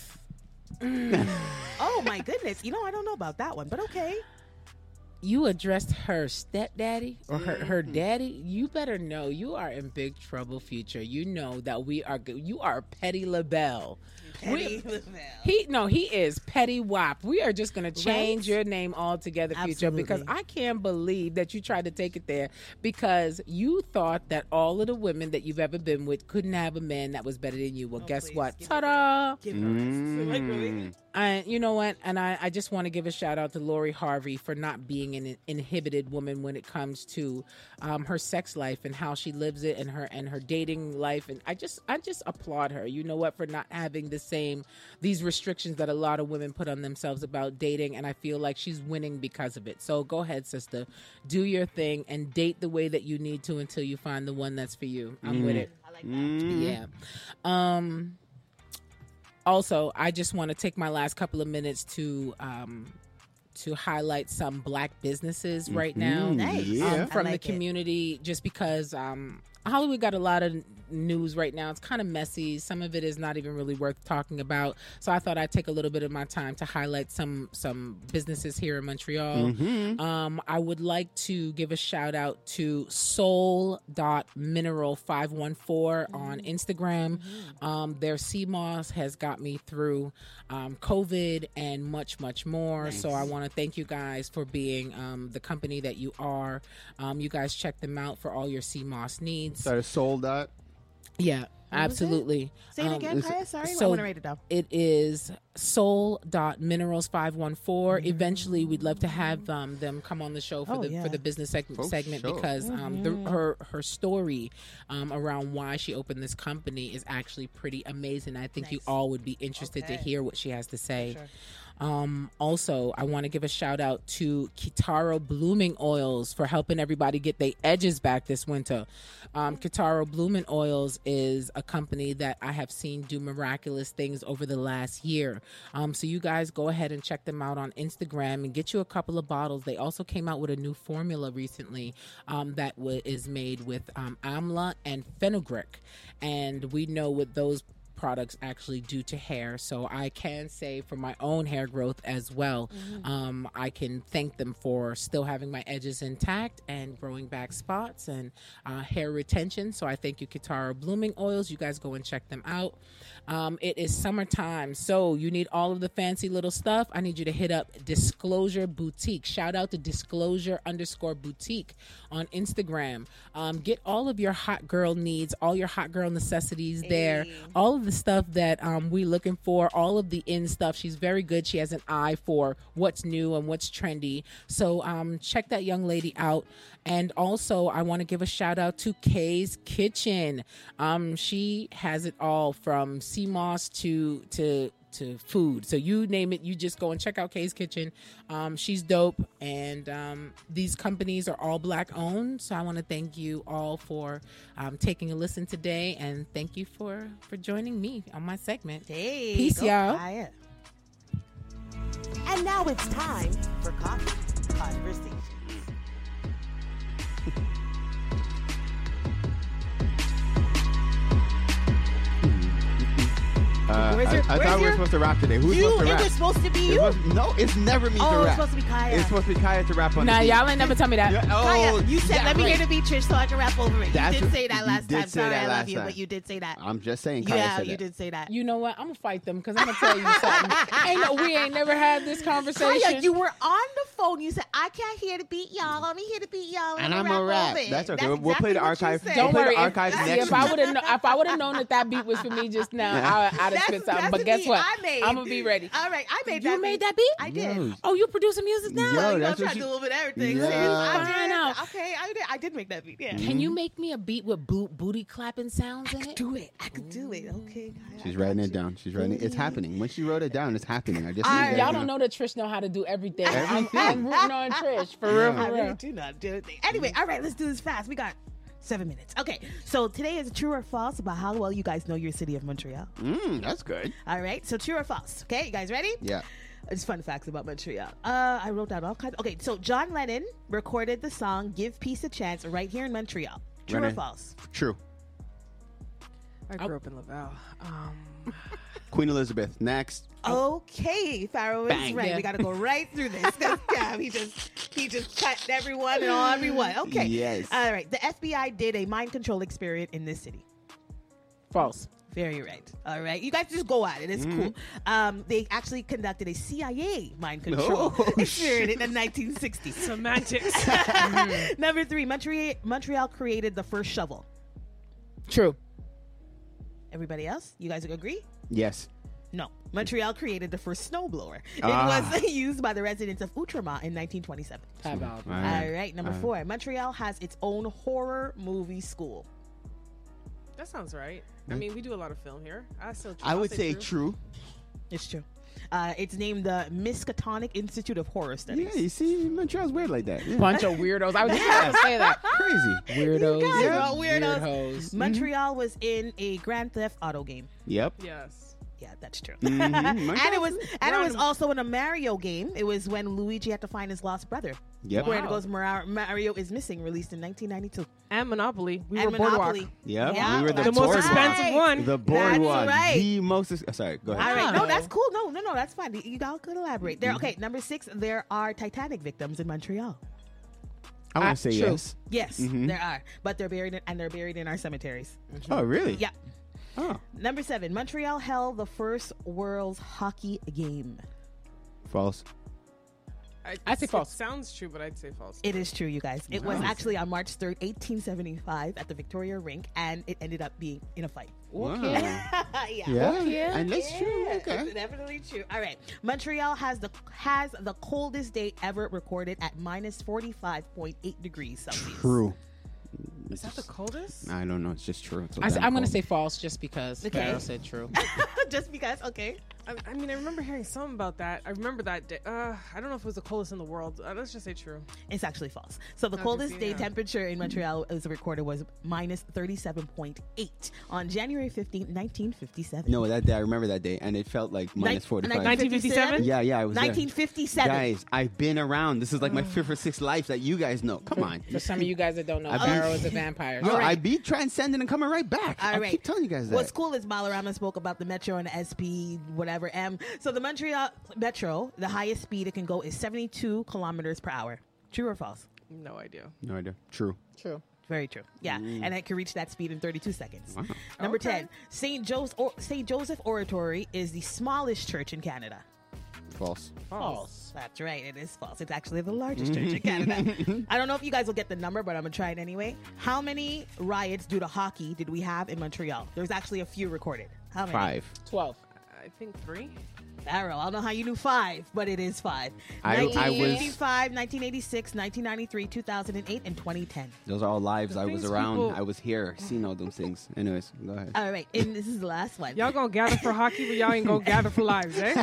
Oh my goodness. I don't know about that one, but okay. You addressed her stepdaddy or her daddy, you better know you are in big trouble, Future. You know that you are Petty LaBelle. Petty LaBelle. He is Petty Wap. We are just going to change your name altogether, Future, because I can't believe that you tried to take it there, because you thought that all of the women that you've ever been with couldn't have a man that was better than you. Well, guess what? Ta-da! And you know what? And I just want to give a shout out to Lori Harvey for not being an inhibited woman when it comes to her sex life and how she lives it, and her dating life. And I just applaud her. You know what? For not having these restrictions that a lot of women put on themselves about dating. And I feel like she's winning because of it. So go ahead, sister. Do your thing and date the way that you need to until you find the one that's for you. I'm with it. I like that. Yeah. Also, I just want to take my last couple of minutes to highlight some Black businesses right now Nice. from I like the community, just because Hollywood got a lot of news right now. It's kind of messy. Some of it is not even really worth talking about. So I thought I'd take a little bit of my time to highlight some businesses here in Montreal. I would like to give a shout out to soul.mineral514 on Instagram. Their sea moss has got me through COVID and much, much more. Nice. So I want to thank you guys for being the company that you are. You guys check them out for all your sea moss needs. So soul dot? Yeah, absolutely. Say it again, Kaya. Sorry, so I want to write it down. It is soul.minerals514. Eventually, we'd love to have them come on the show for the business segment because her story around why she opened this company is actually pretty amazing. I think you all would be interested to hear what she has to say. Sure. Also, I want to give a shout out to Kitaro Blooming Oils for helping everybody get their edges back this winter. Kitaro Blooming Oils is a company that I have seen do miraculous things over the last year. So you guys go ahead and check them out on Instagram and get you a couple of bottles. They also came out with a new formula recently that is made with amla and fenugreek. And we know what those products actually do to hair, so I can say for my own hair growth as well, I can thank them for still having my edges intact and growing back spots and hair retention. So I thank you, Kitaro Blooming Oils. You guys go and check them out. It is summertime, so you need all of the fancy little stuff. I need you to hit up Disclosure Boutique. Shout out to Disclosure_boutique on Instagram. Get all of your hot girl needs, all your hot girl necessities there, all of the stuff that we're looking for, all of the in stuff. She's very good. She has an eye for what's new and what's trendy. So check that young lady out. And also, I want to give a shout out to Kay's Kitchen. She has it all from sea moss to food. So you name it, you just go and check out Kay's Kitchen. She's dope, and these companies are all Black owned. So I want to thank you all for taking a listen today, and thank you for joining me on my segment. Hey, peace, y'all. And now it's time for Coffee Conversations. I thought we were supposed to rap today. Who's supposed to rap? It was supposed to be you? No, it's never me to rap. It's supposed to be Kaya. It's supposed to be Kaya to rap on Nah, the beat. y'all ain't never tell me that. Kaya, you said, let me hear the beat, Trish, so I can rap over it. You did say that last time. Sorry, I love you, but you did say that. I'm just saying, Kaya said you that. did say that. You know what? I'm going to fight them because I'm going to tell you something. We ain't never had this conversation. Kaya, you were on the phone. You said, I can't hear the beat, y'all. Let me hear the beat, y'all. And I'm going to rap. That's okay. We'll play the archive. Don't worry. Next if I would have known that beat was for me just now, I'd have spit something. But guess what? I'm going to be ready. All right. I made that beat. You made that beat? I did. Oh, you producing music now? Yo, I'm trying to do a little bit of everything. Yeah. Okay, I did make that beat. Yeah. Can you make me a beat with booty clapping sounds in it? I could do it. Okay. She's writing it down. It's happening. When she wrote it down, it's happening. Y'all don't know that Trish know how to do everything. I'm rooting on Trish. For real. I really do not do anything. Anyway, all right, let's do this fast. We got 7 minutes. Okay, so today is true or false about how well you guys know your city of Montreal. That's good. All right, so true or false. Okay, you guys ready? Yeah. It's fun facts about Montreal. I wrote down all kinds. Okay, so John Lennon recorded the song "Give Peace a Chance" right here in Montreal. True or false? True. I grew up in Laval. Queen Elizabeth. Next. Okay, Pharaoh is right. We got to go right through this. He just cut everyone and all everyone. Okay. Yes. All right. The FBI did a mind control experiment in this city. False. Very right. All right. You guys just go at it. It's cool. They actually conducted a CIA mind control experiment in the 1960s. Semantics. Number 3, Montreal created the first shovel. True. Everybody else? You guys agree? Yes. No. Montreal created the first snowblower. It was used by the residents of Outremont in 1927. All right. Number 4, Montreal has its own horror movie school. That sounds right. I mean, we do a lot of film here. I would say true. It's true. It's named the Miskatonic Institute of Horror Studies. Yeah, you see, Montreal's weird like that. Yeah. Bunch of weirdos. I was just going to say that. Crazy. Weirdos. You guys are weirdos. Montreal was in a Grand Theft Auto game. Yep. Yes. Yeah, that's true. Mm-hmm. and it was also in a Mario game. It was when Luigi had to find his lost brother. Yep. Where it goes, Mario is Missing, released in 1992. And Monopoly. We were Monopoly. Boardwalk. Yep. Yeah, We were the most expensive one. The boardwalk. Right. The most. Sorry, go ahead. All right. No, that's cool. No, that's fine. You all could elaborate. There. Okay, number 6, there are Titanic victims in Montreal. I want to say true. yes. Yes, Mhm. there are. But they're buried in our cemeteries. Oh, really? Yeah. Oh. Number 7, Montreal held the first World's Hockey Game. False. I'd say false. It sounds true, but I'd say false. It is true, you guys. It was actually on March 3rd, 1875 at the Victoria Rink, and it ended up being in a fight. Wow. yeah. Yeah. And that's true. Okay. It's definitely true. All right. Montreal has the coldest day ever recorded at minus 45.8 degrees Celsius. True. Is that the coldest? I don't know. It's just true. It's I'm going to cold. say false just because Farrell said true. Just because? Okay. I mean, I remember hearing something about that. I remember that day. I don't know if it was the coldest in the world. Let's just say true. It's actually false. So the coldest day temperature in Montreal was recorded was minus 37.8 on January 15th, 1957. No, that day. I remember that day. And it felt like minus 45. 1957? Yeah, I was 1957. Guys, I've been around. This is like my 5th or 6th life that you guys know. Come on. For some of you guys that don't know, Farrell is a vampire. Yo, I be transcending and coming right back. All I right. keep telling you guys that. What's cool is Balarama spoke about the Metro and the SP, whatever M. So the Montreal Metro, the highest speed it can go is 72 kilometers per hour. True or false? No idea. No idea. True. True. Very true. Yeah, and it can reach that speed in 32 seconds. Wow. Number 10, St. Joseph Oratory is the smallest church in Canada. False. False. That's right. It is false. It's actually the largest church in Canada. I don't know if you guys will get the number, but I'm going to try it anyway. How many riots due to hockey did we have in Montreal? There's actually a few recorded. How many? 5. 12. I think 3. Farrell, I don't know how you knew 5, but it is 5. I was- 1955, 1986, 1993, 2008, and 2010. Those are all lives. I was things around. people- I was here. Seen all them things. Anyways, go ahead. All right, and this is the last one. Y'all gonna gather for hockey, but y'all ain't gonna gather for lives, eh?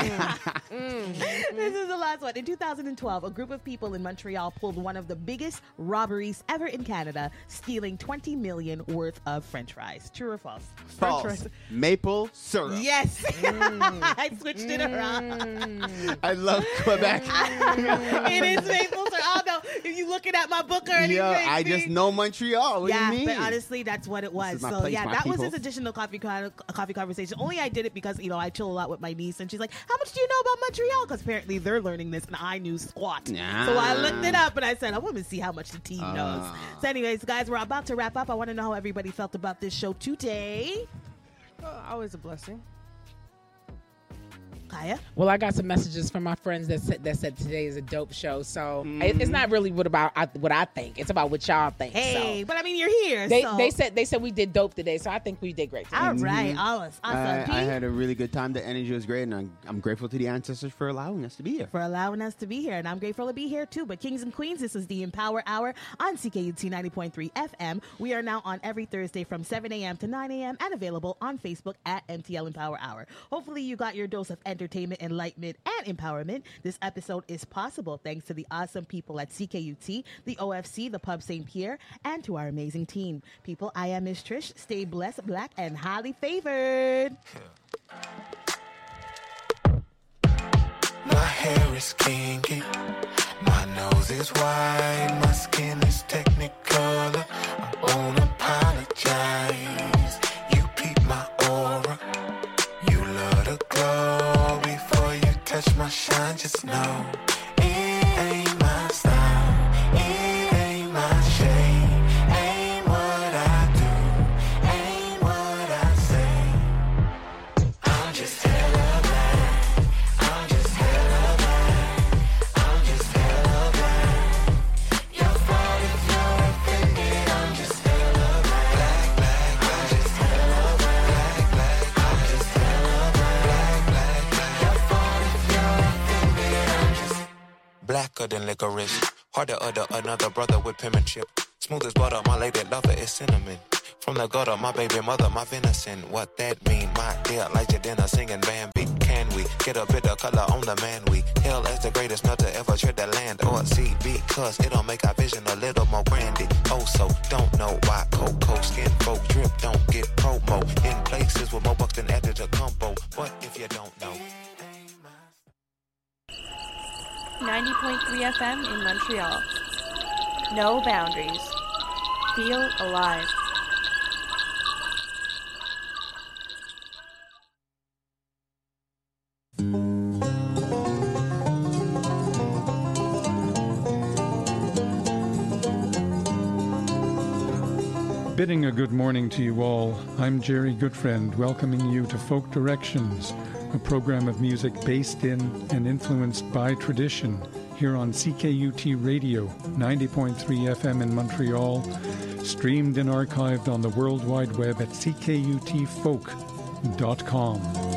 This is the last one. In 2012, a group of people in Montreal pulled one of the biggest robberies ever in Canada, stealing $20 million worth of French fries. True or false? False. French Maple syrup. Yes. I switched it around. I love Quebec. It is maple syrup. Oh, no. If you looking at my book or anything. Yo, I just know Montreal. What Yeah, do you mean? but honestly, that's what it was. This is my So place, yeah, my that was people. this additional coffee conversation. Only I did it because I chill a lot with my niece, and she's like, "How much do you know about Montreal?" Because apparently they're learning this, and I knew squat. So I looked it up, and I said, "I want to see how much the team knows." So, anyways, guys, we're about to wrap up. I want to know how everybody felt about this show today. Always a blessing. Kaya? Well, I got some messages from my friends that said today is a dope show. So it's not really what I think. It's about what y'all think. Hey, so. but I mean, you're here. They said we did dope today, so I think we did great today. All right, awesome. I had a really good time. The energy was great, and I'm grateful to the ancestors for allowing us to be here. For allowing us to be here, and I'm grateful to be here too. But Kings and Queens, this is the Empower Hour on CKUT 90.3 FM. We are now on every Thursday from 7 a.m. to 9 a.m. and available on Facebook at MTL Empower Hour. Hopefully you got your dose of entertainment, enlightenment, and empowerment. This episode is possible thanks to the awesome people at CKUT, the OFC, the Pub St. Pierre, and to our amazing team. People, I am Miss Trish. Stay blessed, black, and highly favored. My hair is kinky, my nose is wide, my skin is technicolor. I won't apologize. You peep my aura, you love the glow. Before you touch my shine, just know it ain't my style, it ain't my shade, ain't what I do, ain't what I say. I'm just hella black, I'm just hella black, I'm just hella black. Your fault if you're offended, I'm just hella black, black, I'm just hella black, black, I'm just hella black, black, black. Your fault if you're offended, I'm just blacker than licorice. Hard to utter another brother with penmanship. Smooth as butter, my lady lover is cinnamon. From the gutter, my baby mother, my venison. What that mean, my dear, like your dinner singing Bambi. Can we get a bit of color on the man we hail as the greatest melter ever tread the land or sea? Because it'll make our vision a little more grandy. Oh, so don't know why cocoa skin folk drip don't get promo in places with more bucks than added to combo. if you don't know. 90.3 FM in Montreal. No boundaries. Feel alive. Bidding a good morning to you all, I'm Jerry Goodfriend, welcoming you to Folk Directions, a program of music based in and influenced by tradition, here on CKUT Radio, 90.3 FM in Montreal, streamed and archived on the World Wide Web at ckutfolk.com.